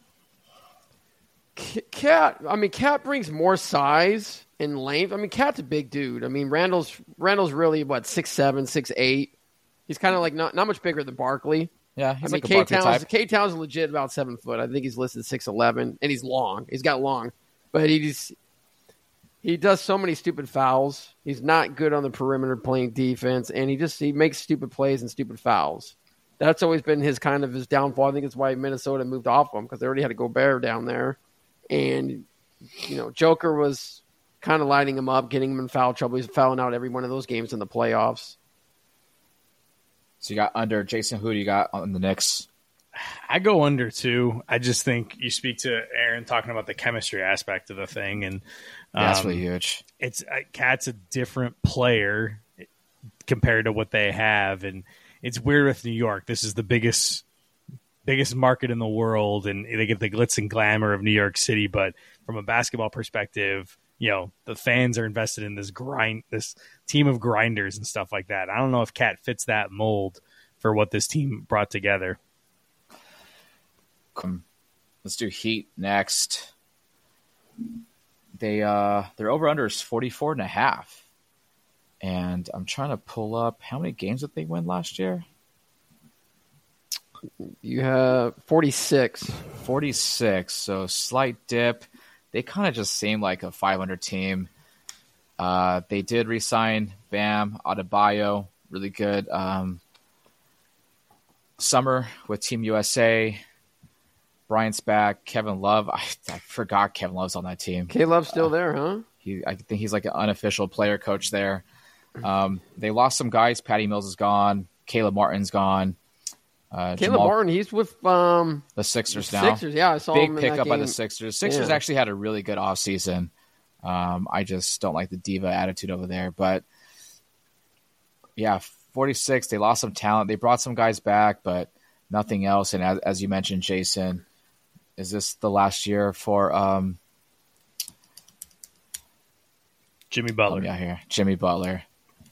Cat, I mean, Cat brings more size and length. I mean, Cat's a big dude. I mean, Randall's Randall's really what six seven, six eight. He's kind of like not not much bigger than Barkley. Yeah, he's I like mean, a K Barkley Towns type. K Towns legit about seven foot. I think he's listed six eleven, and he's long. He's got long, but he's he does so many stupid fouls. He's not good on the perimeter playing defense, and he just he makes stupid plays and stupid fouls. That's always been his kind of his downfall. I think it's why Minnesota moved off him because they already had to go Gobert down there, and you know Joker was kind of lighting him up, getting him in foul trouble. He's fouling out every one of those games in the playoffs. So you got under Jason. Who do you got on the Knicks? I go under too. I just think you speak to Aaron talking about the chemistry aspect of the thing, and um, Yeah, that's really huge. It's uh, Cat's a different player compared to what they have, and it's weird with New York. This is the biggest biggest market in the world, and they get the glitz and glamour of New York City. But from a basketball perspective, you know, the fans are invested in this grind, this team of grinders and stuff like that. I don't know if Cat fits that mold for what this team brought together. Um, let's do Heat next. They uh their over under is forty-four and a half. And I'm trying to pull up how many games did they win last year? You have forty-six. forty-six, so slight dip. They kind of just seem like a five hundred team. Uh, they did re-sign Bam Adebayo, really good. Um, Summer with Team U S A. Bryant's back. Kevin Love. I, I forgot Kevin Love's on that team. K Love's still there, huh? He, I think he's like an unofficial player coach there. Um, they lost some guys. Patty Mills is gone. Caleb Martin's gone. Uh, Caleb Jamal- Martin, he's with um, the Sixers now. Sixers. Yeah, I saw Big him in that pickup by the game. Sixers. Sixers Yeah. actually had a really good offseason. Um, I just don't like the diva attitude over there. But, yeah, forty-six, they lost some talent. They brought some guys back, but nothing else. And as, as you mentioned, Jason, is this the last year for um, Jimmy oh, Butler. yeah, here, Jimmy Butler?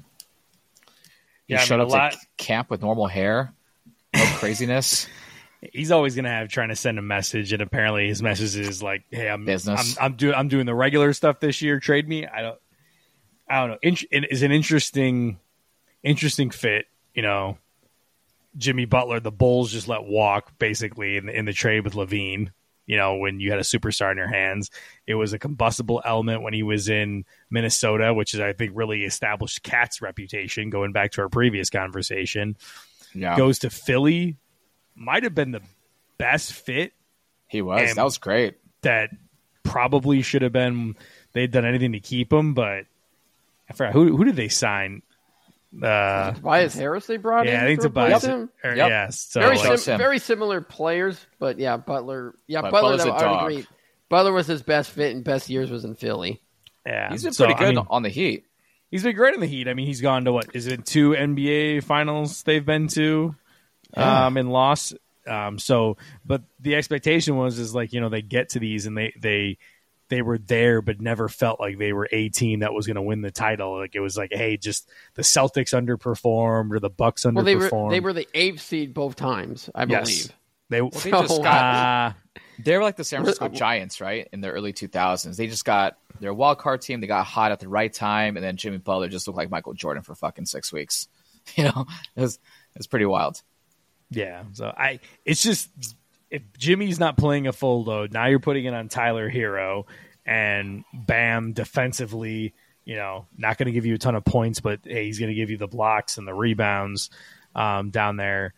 He Yeah, I showed mean, up a lot- to camp with normal hair. No craziness. He's always going to have trying to send a message, and apparently his message is like, "Hey, I'm Business. I'm, I'm doing I'm doing the regular stuff this year. Trade me." I don't I don't know. Int- it is an interesting interesting fit. You know, Jimmy Butler, the Bulls just let walk basically in the, in the trade with Levine. You know, when you had a superstar in your hands, it was a combustible element when he was in Minnesota, which is I think really established Cat's reputation. Going back to our previous conversation, Yeah. goes to Philly. might have been the best fit. He was. That was great. That probably should have been. They'd done anything to keep him, but I forgot who who did they sign. Uh, Tobias Harris they brought yeah, in. I think to Tobias. him. Or, Yep. Yeah, so very like, sim- very similar players, but yeah, Butler. Yeah, But Butler. Butler's That, a I would dog. agree. Butler was his best fit and best years was in Philly. yeah, He's been so, pretty I good mean, on the Heat. he's been great in the Heat. I mean, he's gone to what is it two N B A finals they've been to, Yeah. um, and lost. Um, so, but the expectation was is like you know they get to these and they they they were there, but never felt like they were a team that was going to win the title. Like it was like, hey, just the Celtics underperformed or the Bucks underperformed. Well, they were they were the eighth seed both times, I Yes. believe. They, Well, they just So, got. uh, They were like the San Francisco Giants, right? In the early two thousands. They just got their wild card team. They got hot at the right time. And then Jimmy Butler just looked like Michael Jordan for fucking six weeks. You know, it was, it was pretty wild. yeah. So I, it's just if Jimmy's not playing a full load, now you're putting it on Tyler Hero, and Bam defensively, you know, not going to give you a ton of points, but hey, he's going to give you the blocks and the rebounds um, down there.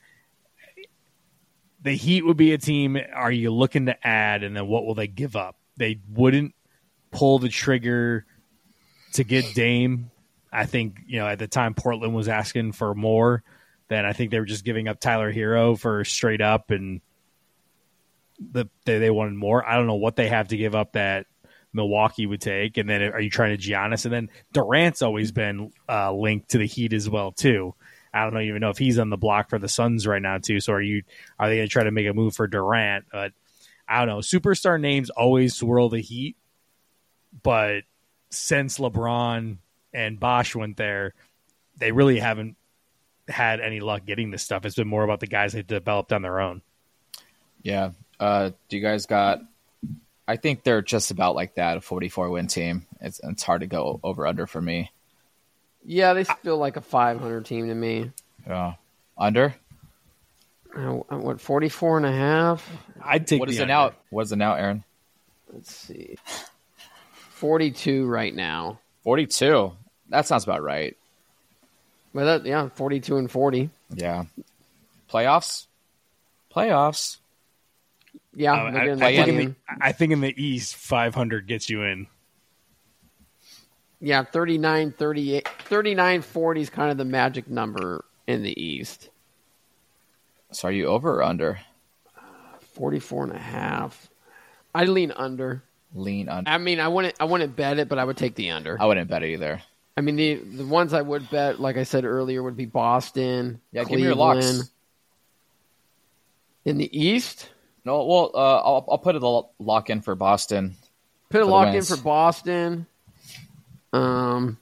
The Heat would be a team. Are you looking to add, and then what will they give up? They wouldn't pull the trigger to get Dame. I think you know at the time Portland was asking for more. Then I think they were just giving up Tyler Hero for straight up, and the, they they wanted more. I don't know what they have to give up that Milwaukee would take. And then are you trying to Giannis? And then Durant's always been uh, linked to the Heat as well too. I don't know, even know if he's on the block for the Suns right now too. So are you are they going to try to make a move for Durant? But I don't know. Superstar names always swirl the Heat, but since LeBron and Bosh went there, they really haven't had any luck getting this stuff. It's been more about the guys they developed on their own. Yeah. Uh, do you guys got? I think they're just about like that, a forty-four win team. It's it's hard to go over under for me. Yeah, they feel like a five hundred team to me. Yeah. Under? Uh, what, forty-four and a half? I'd take What is the it now? under. What is it now, Aaron? Let's see. forty-two right now. forty-two. That sounds about right. But that, yeah, forty-two and forty. Yeah. Playoffs? Playoffs. Yeah, Uh, they're I, getting I, that think in money the, in. I think in the East, five hundred gets you in. Yeah, thirty-nine, thirty-eight, thirty-nine, forty is kind of the magic number in the East. So are you over or under? forty-four and a half. I lean under. Lean under. I mean, I wouldn't, I wouldn't bet it, but I would take the under. I wouldn't bet it either. I mean, the the ones I would bet, like I said earlier, would be Boston, Yeah, Cleveland. give me your locks. In the East, No, well, uh, I'll I'll put it a lock in for Boston. put a For the lock in wins. for Boston. Um,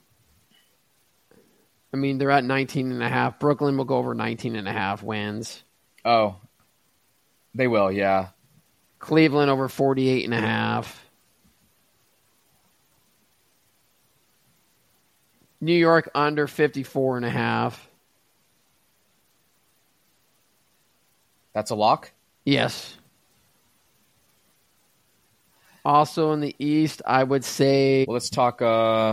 I mean, they're at nineteen and a half. Brooklyn will go over nineteen and a half wins. Oh, they will. Yeah. Cleveland over forty-eight and a half. New York under fifty-four and a half. That's a lock. Yes. Also in the East, I would say Well, let's talk uh,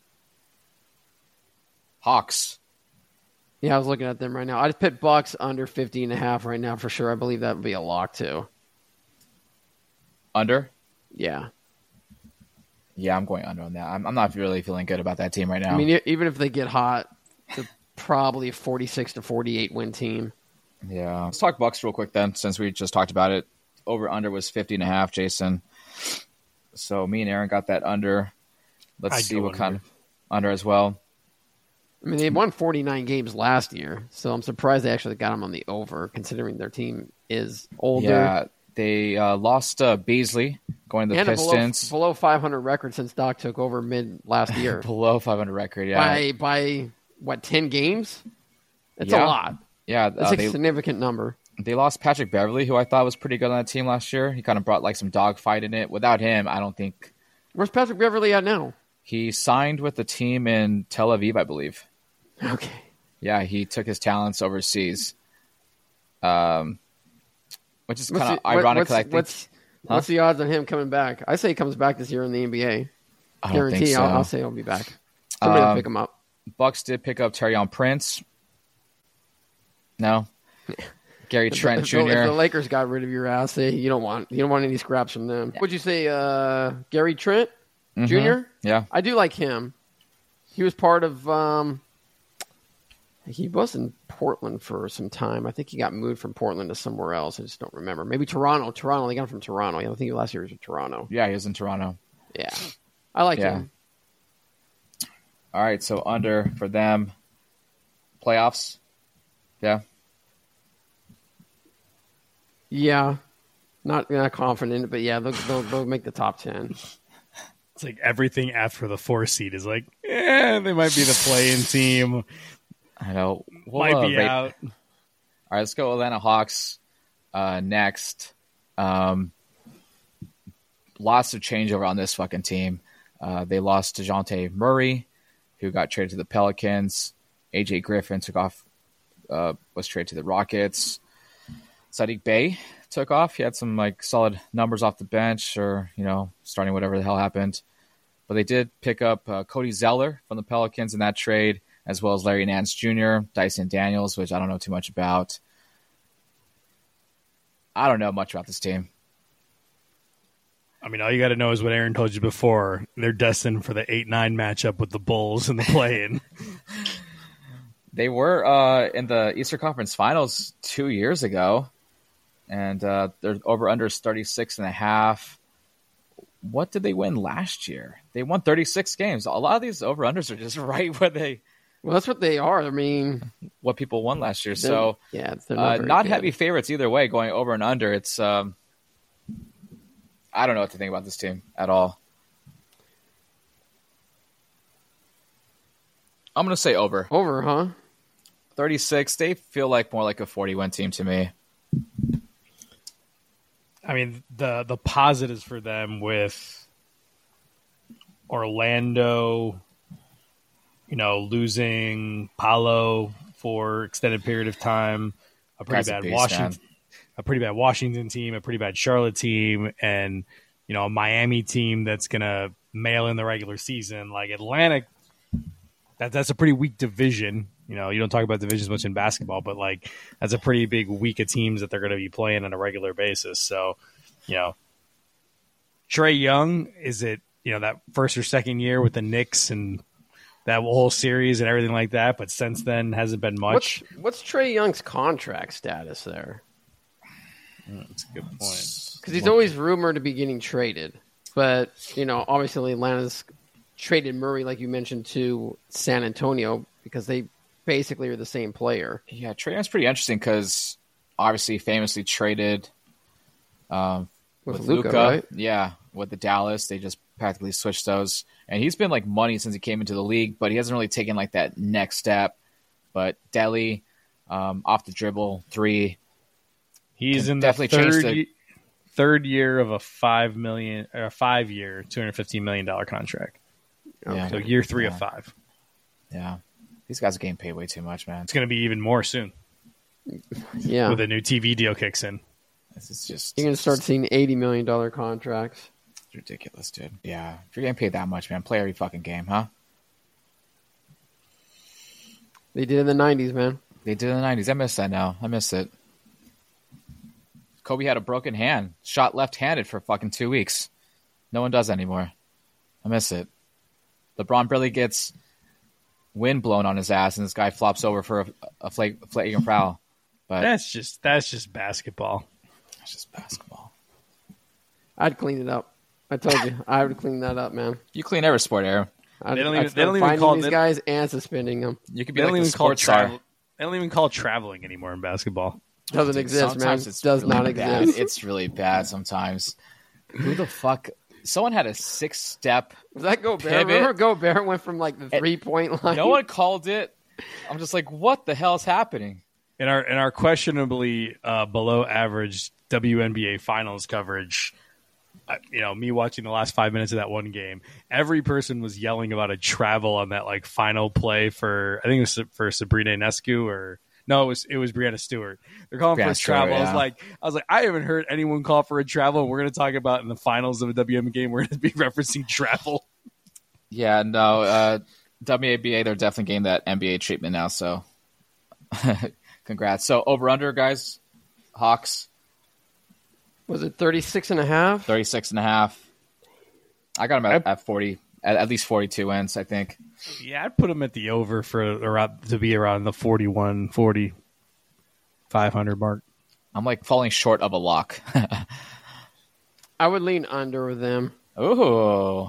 Hawks. yeah, I was looking at them right now. I'd put Bucks under fifty and a half right now for sure. I believe that would be a lock too. Under. Yeah. Yeah, I'm going under on that. I'm, I'm not really feeling good about that team right now. I mean, e- even if they get hot, they're probably a forty-six to forty-eight win team. yeah. Let's talk Bucks real quick then, since we just talked about it. Over under was fifty and a half, Jason. So me and Aaron got that under. Let's I'd see go what under. kind of under as well. I mean, they won forty-nine games last year, so I'm surprised they actually got them on the over, considering their team is older. Yeah, they uh, lost uh, Beasley going to the And a below, Pistons. below five hundred record since Doc took over mid last year. Below five hundred record, yeah. by by what ten games? That's Yeah. a lot. yeah, That's uh, a they, significant number. they lost Patrick Beverly, who I thought was pretty good on that team last year. He kind of brought like some dogfight in it. Without him, I don't think Where's Patrick Beverly at now? he signed with the team in Tel Aviv, I believe. Okay. Yeah, he took his talents overseas. Um, which is What's kind of the- what- ironic. What's, 'cause I think what's, what's the odds on him coming back? I say he comes back this year in the N B A. I don't Guarantee. think so. I'll, I'll say he'll be back. Somebody will Um, pick him up. Bucks did pick up Terrion Prince. No. Gary Trent If the, Junior if the Lakers got rid of your ass, they, you don't want you don't want any scraps from them. Would you say uh, Gary Trent Mhm. Junior? Yeah. I do like him. He was part of. Um, he was in Portland for some time. I think he got moved from Portland to somewhere else. I just don't remember. Maybe Toronto. Toronto. They got him from Toronto. I think last year he was in Toronto. Yeah, he was in Toronto. Yeah, I like Yeah. him. All right, so under for them. Playoffs. Yeah. Yeah, not not confident, but yeah, they'll they'll, they'll make the top ten. It's like everything after the four seed is like, yeah, they might be the play-in team. I know. We'll, might uh, be rate- out. All right, let's go Atlanta Hawks uh, next. Um, lots of changeover on this fucking team. Uh, they lost DeJounte Murray, who got traded to the Pelicans. A J Griffin took off, uh, was traded to the Rockets. Sadiq Bey took off. He had some like solid numbers off the bench, or you know, starting whatever the hell happened. But they did pick up uh, Cody Zeller from the Pelicans in that trade, as well as Larry Nance Junior, Dyson Daniels, which I don't know too much about. I don't know much about this team. I mean, all you got to know is what Aaron told you before. They're destined for the eight nine matchup with the Bulls in the play-in. They were uh, in the Eastern Conference Finals two years ago, and uh, their over-under is thirty-six and a half. What did they win last year? They won thirty-six games. A lot of these over-unders are just right where they Well, that's what they are. I mean, what people won last year. they're- So yeah, they're uh, very not good. heavy favorites either way, going over and under. It's um, I don't know what to think about this team at all. I'm going to say over. Over, huh? thirty-six, they feel like more like a forty-win team to me. I mean, the the positives for them with Orlando, you know, losing Paolo for extended period of time, a pretty Guy's a bad beast, Washington, man. a pretty bad Washington team, a pretty bad Charlotte team, and you know, a Miami team that's gonna mail in the regular season. Like Atlanta, that that's a pretty weak division. You know, you don't talk about divisions much in basketball, but like that's a pretty big week of teams that they're going to be playing on a regular basis. So, you know, Trae Young, is it, you know, that first or second year with the Knicks and that whole series and everything like that, but since then hasn't been much. What's, what's Trae Young's contract status there? That's a good point. Because he's always rumored to be getting traded. But, you know, obviously Atlanta's traded Murray, like you mentioned, to San Antonio because they basically are the same player. Yeah, Trae Young's pretty interesting because obviously famously traded um, With, with Luka, Luka. right? Yeah, with the Dallas. They just practically switched those. And he's been like money since he came into the league, but he hasn't really taken like that next step. But Delly, um, off the dribble, three. He's Can in the definitely change third, the- ye- third year of a five million or a five year, two hundred fifteen million dollar contract. Yeah. So year three Yeah. of five. Yeah. These guys are getting paid way too much, man. It's going to be even more soon Yeah. with a new T V deal kicks in. This is just You're going to start seeing eighty million dollars contracts. it's ridiculous, dude. Yeah. If you're getting paid that much, man, play every fucking game, huh? They did in the nineties, man. They did in the nineties. I miss that now. I miss it. Kobe had a broken hand, shot left-handed for fucking two weeks. No one does anymore. I miss it. LeBron barely gets wind blown on his ass, and this guy flops over for a, a flag, flagrant foul. But That's just that's just basketball. it's just basketball. I'd clean it up. I told you. I would clean that up, man. You clean every sport, Aaron. I'd, They don't I'd even- they start don't even finding call- these they- guys and suspending them. You could They be don't like the even call sports star. travel. They don't even call it traveling anymore in basketball. Doesn't Dude, exist, man. sometimes it's Does really not bad. exist. It's really bad sometimes. Who the fuck? Someone had a six-step. Was that Gobert? Pivot. Remember Gobert went from like the three point line? No one called it. I'm just like, what the hell is happening? In our in our questionably uh, below average W N B A Finals coverage, uh, you know, me watching the last five minutes of that one game, every person was yelling about a travel on that like final play for I think it was for Sabrina Ionescu or no, it was it was Brianna Stewart. They're calling for Brianna a travel. Stewart, I was yeah. like, I was like, I haven't heard anyone call for a travel. And we're going to talk about in the finals of a W N B A game. We're going to be referencing travel. Yeah, no. Uh, W N B A, they're definitely getting that N B A treatment now. So, congrats. So over under, guys. Hawks. Was it thirty-six and a half? thirty-six and a half. I got them at, at forty, at, at least forty-two wins, I think. Yeah, I'd put them at the over for around to be around the forty-one, forty, five hundred mark. I'm like falling short of a lock. I would lean under with them. Ooh.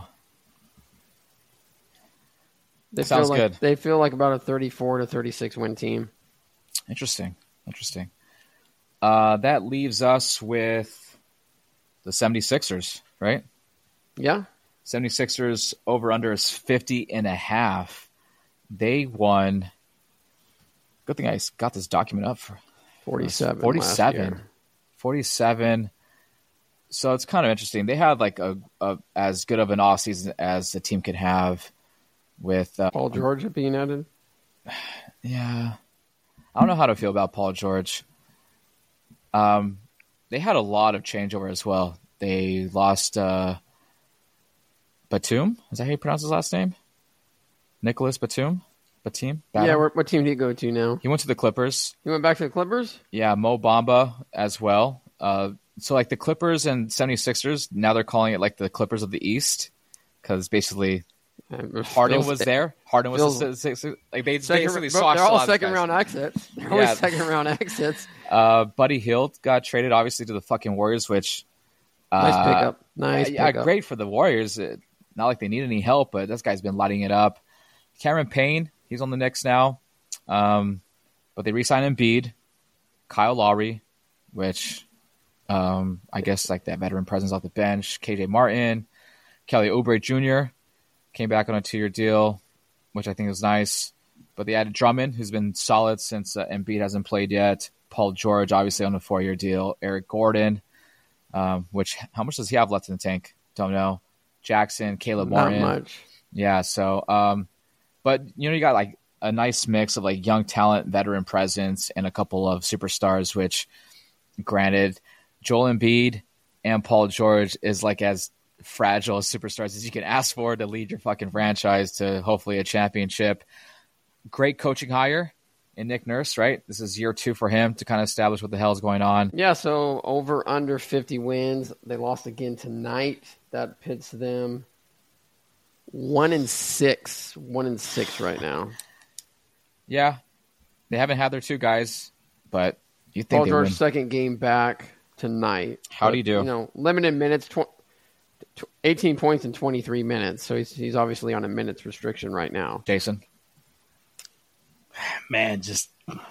They Sounds feel like, good. They feel like about a thirty-four to thirty-six win team. Interesting. Interesting. Uh, that leaves us with the seventy-sixers, right? Yeah. seventy-sixers over under is fifty and a half. They won. Good thing I got this document up for forty-seven. forty-seven. forty-seven. So it's kind of interesting. They had like a, a as good of an offseason as the team could have with uh, Paul George at being added. Yeah. I don't know how to feel about Paul George. Um, they had a lot of changeover as well. They lost uh, Batum. Is that how you pronounce his last name? Nicholas Batum? Batum? Batum? Yeah, where, what team did he go to now? He went to the Clippers. He went back to the Clippers? Yeah, Mo Bamba as well. Uh, so like the Clippers and seventy-sixers, now they're calling it like the Clippers of the East because basically Harden Feels- was there. Harden was feels- the, six, like they Second, basically they're swatched a all lot of second guys. round exits. They're Yeah. always second round exits. Uh, Buddy Hield got traded obviously to the fucking Warriors, which uh, Nice pickup. Nice yeah, pickup. great for the Warriors. It, not like they need any help, but this guy's been lighting it up. Cameron Payne, he's on the Knicks now, um, but they re-signed Embiid, Kyle Lowry, which um, I guess like that veteran presence off the bench. K J Martin, Kelly Oubre Junior came back on a two-year deal, which I think is nice. But they added Drummond, who's been solid since uh, Embiid hasn't played yet. Paul George, obviously on a four-year deal. Eric Gordon, um, which how much does he have left in the tank? Don't know. Jackson, Caleb Not Martin. much. Yeah, so, um, but, you know, you got like a nice mix of like young talent, veteran presence, and a couple of superstars, which, granted, Joel Embiid and Paul George is like as fragile as superstars as you can ask for to lead your fucking franchise to hopefully a championship. Great coaching hire in Nick Nurse, right? This is year two for him to kind of establish what the hell is going on. Yeah, so over under fifty wins. They lost again tonight. That pits them one and six. One and six right now. Yeah, they haven't had their two guys, but you think Paul they George win. second game back tonight. How do But, you do? You know, limited minutes, tw- tw- eighteen points in twenty-three minutes. So he's he's obviously on a minutes restriction right now. Jason? Man, just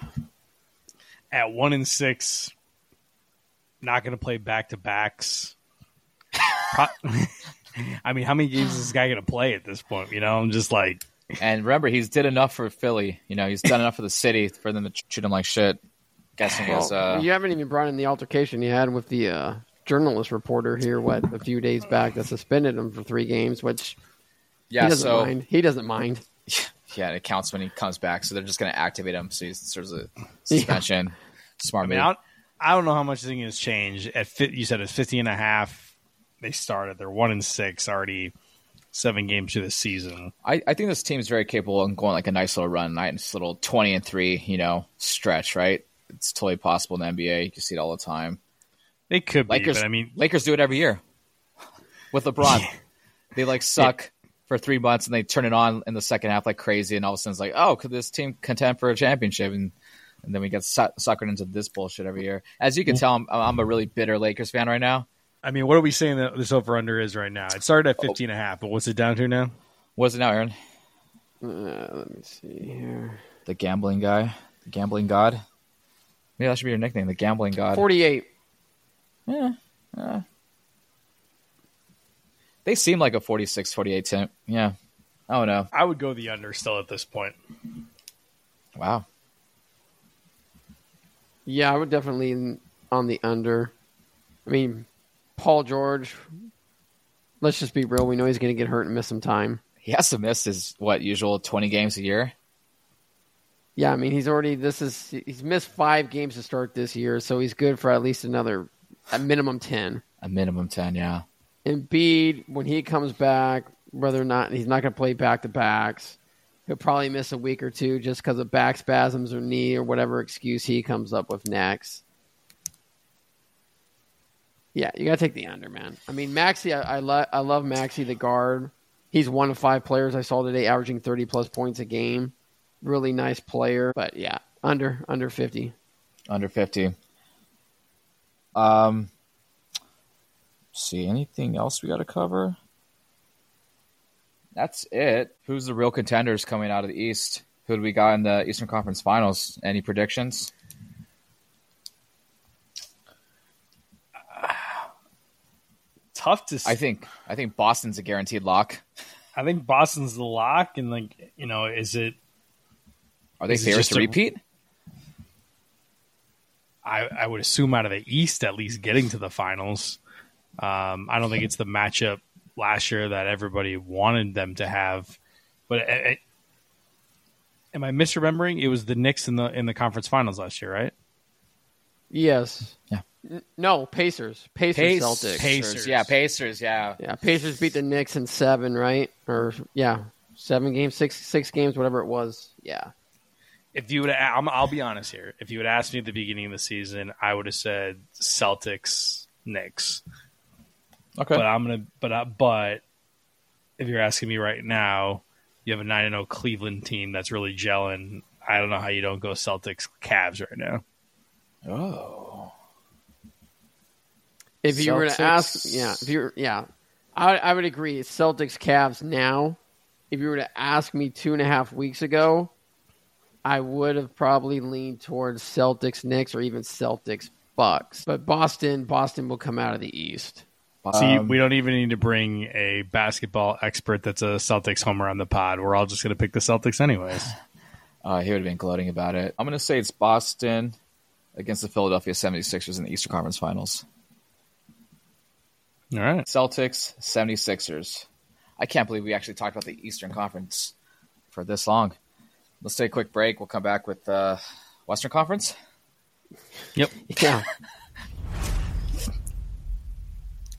at one and six, not going to play back to backs. I mean, how many games is this guy going to play at this point? You know, I'm just like, And remember, he's did enough for Philly. You know, he's done enough for the city for them to treat him like shit. Guessing Well, is uh, you haven't even brought in the altercation you had with the uh, journalist reporter here, what, a few days back that suspended him for three games, which yeah. he doesn't So mind. He doesn't mind. yeah, it counts when he comes back. So they're just going to activate him. So he's sort of a suspension. Smart I mean, move. I don't, I don't know how much this thing has changed. At fi- you said it's fifty and a half. They started. They're one and six already, seven games to the season. I, I think this team is very capable of going like a nice little run, nice little twenty and three, you know, stretch. Right? It's totally possible in the N B A. You can see it all the time. They could be, Lakers, but I mean, Lakers do it every year with LeBron. They like suck for three months and they turn it on in the second half like crazy, and all of a sudden it's like, oh, could this team contend for a championship? And and then we get su- suckered into this bullshit every year. As you can tell, I'm, I'm a really bitter Lakers fan right now. I mean, what are we saying that this over under is right now? It started at fifty and a half, but what's it down to now? What's it now, Aaron? Uh, let me see here. The gambling guy, the gambling god. Maybe that should be your nickname, the gambling god. forty-eight. Yeah. Uh, they seem like a forty-six, forty-eight team. Yeah. I don't know. I would go the under still at this point. Wow. Yeah, I would definitely lean on the under. I mean, Paul George, let's just be real. We know he's going to get hurt and miss some time. He has to miss his, what, usual twenty games a year? Yeah, I mean, he's already, this is, he's missed five games to start this year, so he's good for at least another, at minimum ten. A minimum ten, yeah. Embiid, when he comes back, whether or not, he's not going to play back-to-backs. He'll probably miss a week or two just because of back spasms or knee or whatever excuse he comes up with next. Yeah, you got to take the under, man. I mean, Maxey, I, I, lo- I love Maxey, the guard. He's one of five players I saw today averaging thirty-plus points a game. Really nice player. But, yeah, under under fifty. Under fifty. Um, see, anything else we got to cover? That's it. Who's the real contenders coming out of the East? Who do we got in the Eastern Conference Finals? Any predictions? Tough to. I think I think Boston's a guaranteed lock. I think Boston's the lock, and like you know, is it? Are they is it favorites just to a- repeat? I, I would assume out of the East, at least getting to the finals. Um, I don't think it's the matchup last year that everybody wanted them to have. But it, it, am I misremembering? It was the Knicks in the in the conference finals last year, right? Yes. Yeah. N- no, Pacers. Pacers, Pace- Celtics. Pacers. Yeah, Pacers, yeah. Yeah, Pacers beat the Knicks in seven, right? Or, yeah, seven games, six six games, whatever it was. Yeah. If you would, I'm, I'll be honest here. If you would ask me at the beginning of the season, I would have said Celtics, Knicks. Okay. But I'm gonna, but I, but if you're asking me right now, you have a nine and zero Cleveland team that's really gelling. I don't know how you don't go Celtics, Cavs right now. Oh. If you were to Celtics. ask, yeah, if you're, yeah, I, I would agree. It's Celtics, Cavs now. If you were to ask me two and a half weeks ago, I would have probably leaned towards Celtics, Knicks, or even Celtics, Bucks. But Boston, Boston will come out of the East. See, Um, we don't even need to bring a basketball expert that's a Celtics homer on the pod. We're all just going to pick the Celtics anyways. Uh, he would have been gloating about it. I'm going to say it's Boston against the Philadelphia seventy-sixers in the Eastern Conference Finals. All right. Celtics, seventy-sixers. I can't believe we actually talked about the Eastern Conference for this long. Let's take a quick break. We'll come back with uh, Western Conference. Yep. Yeah.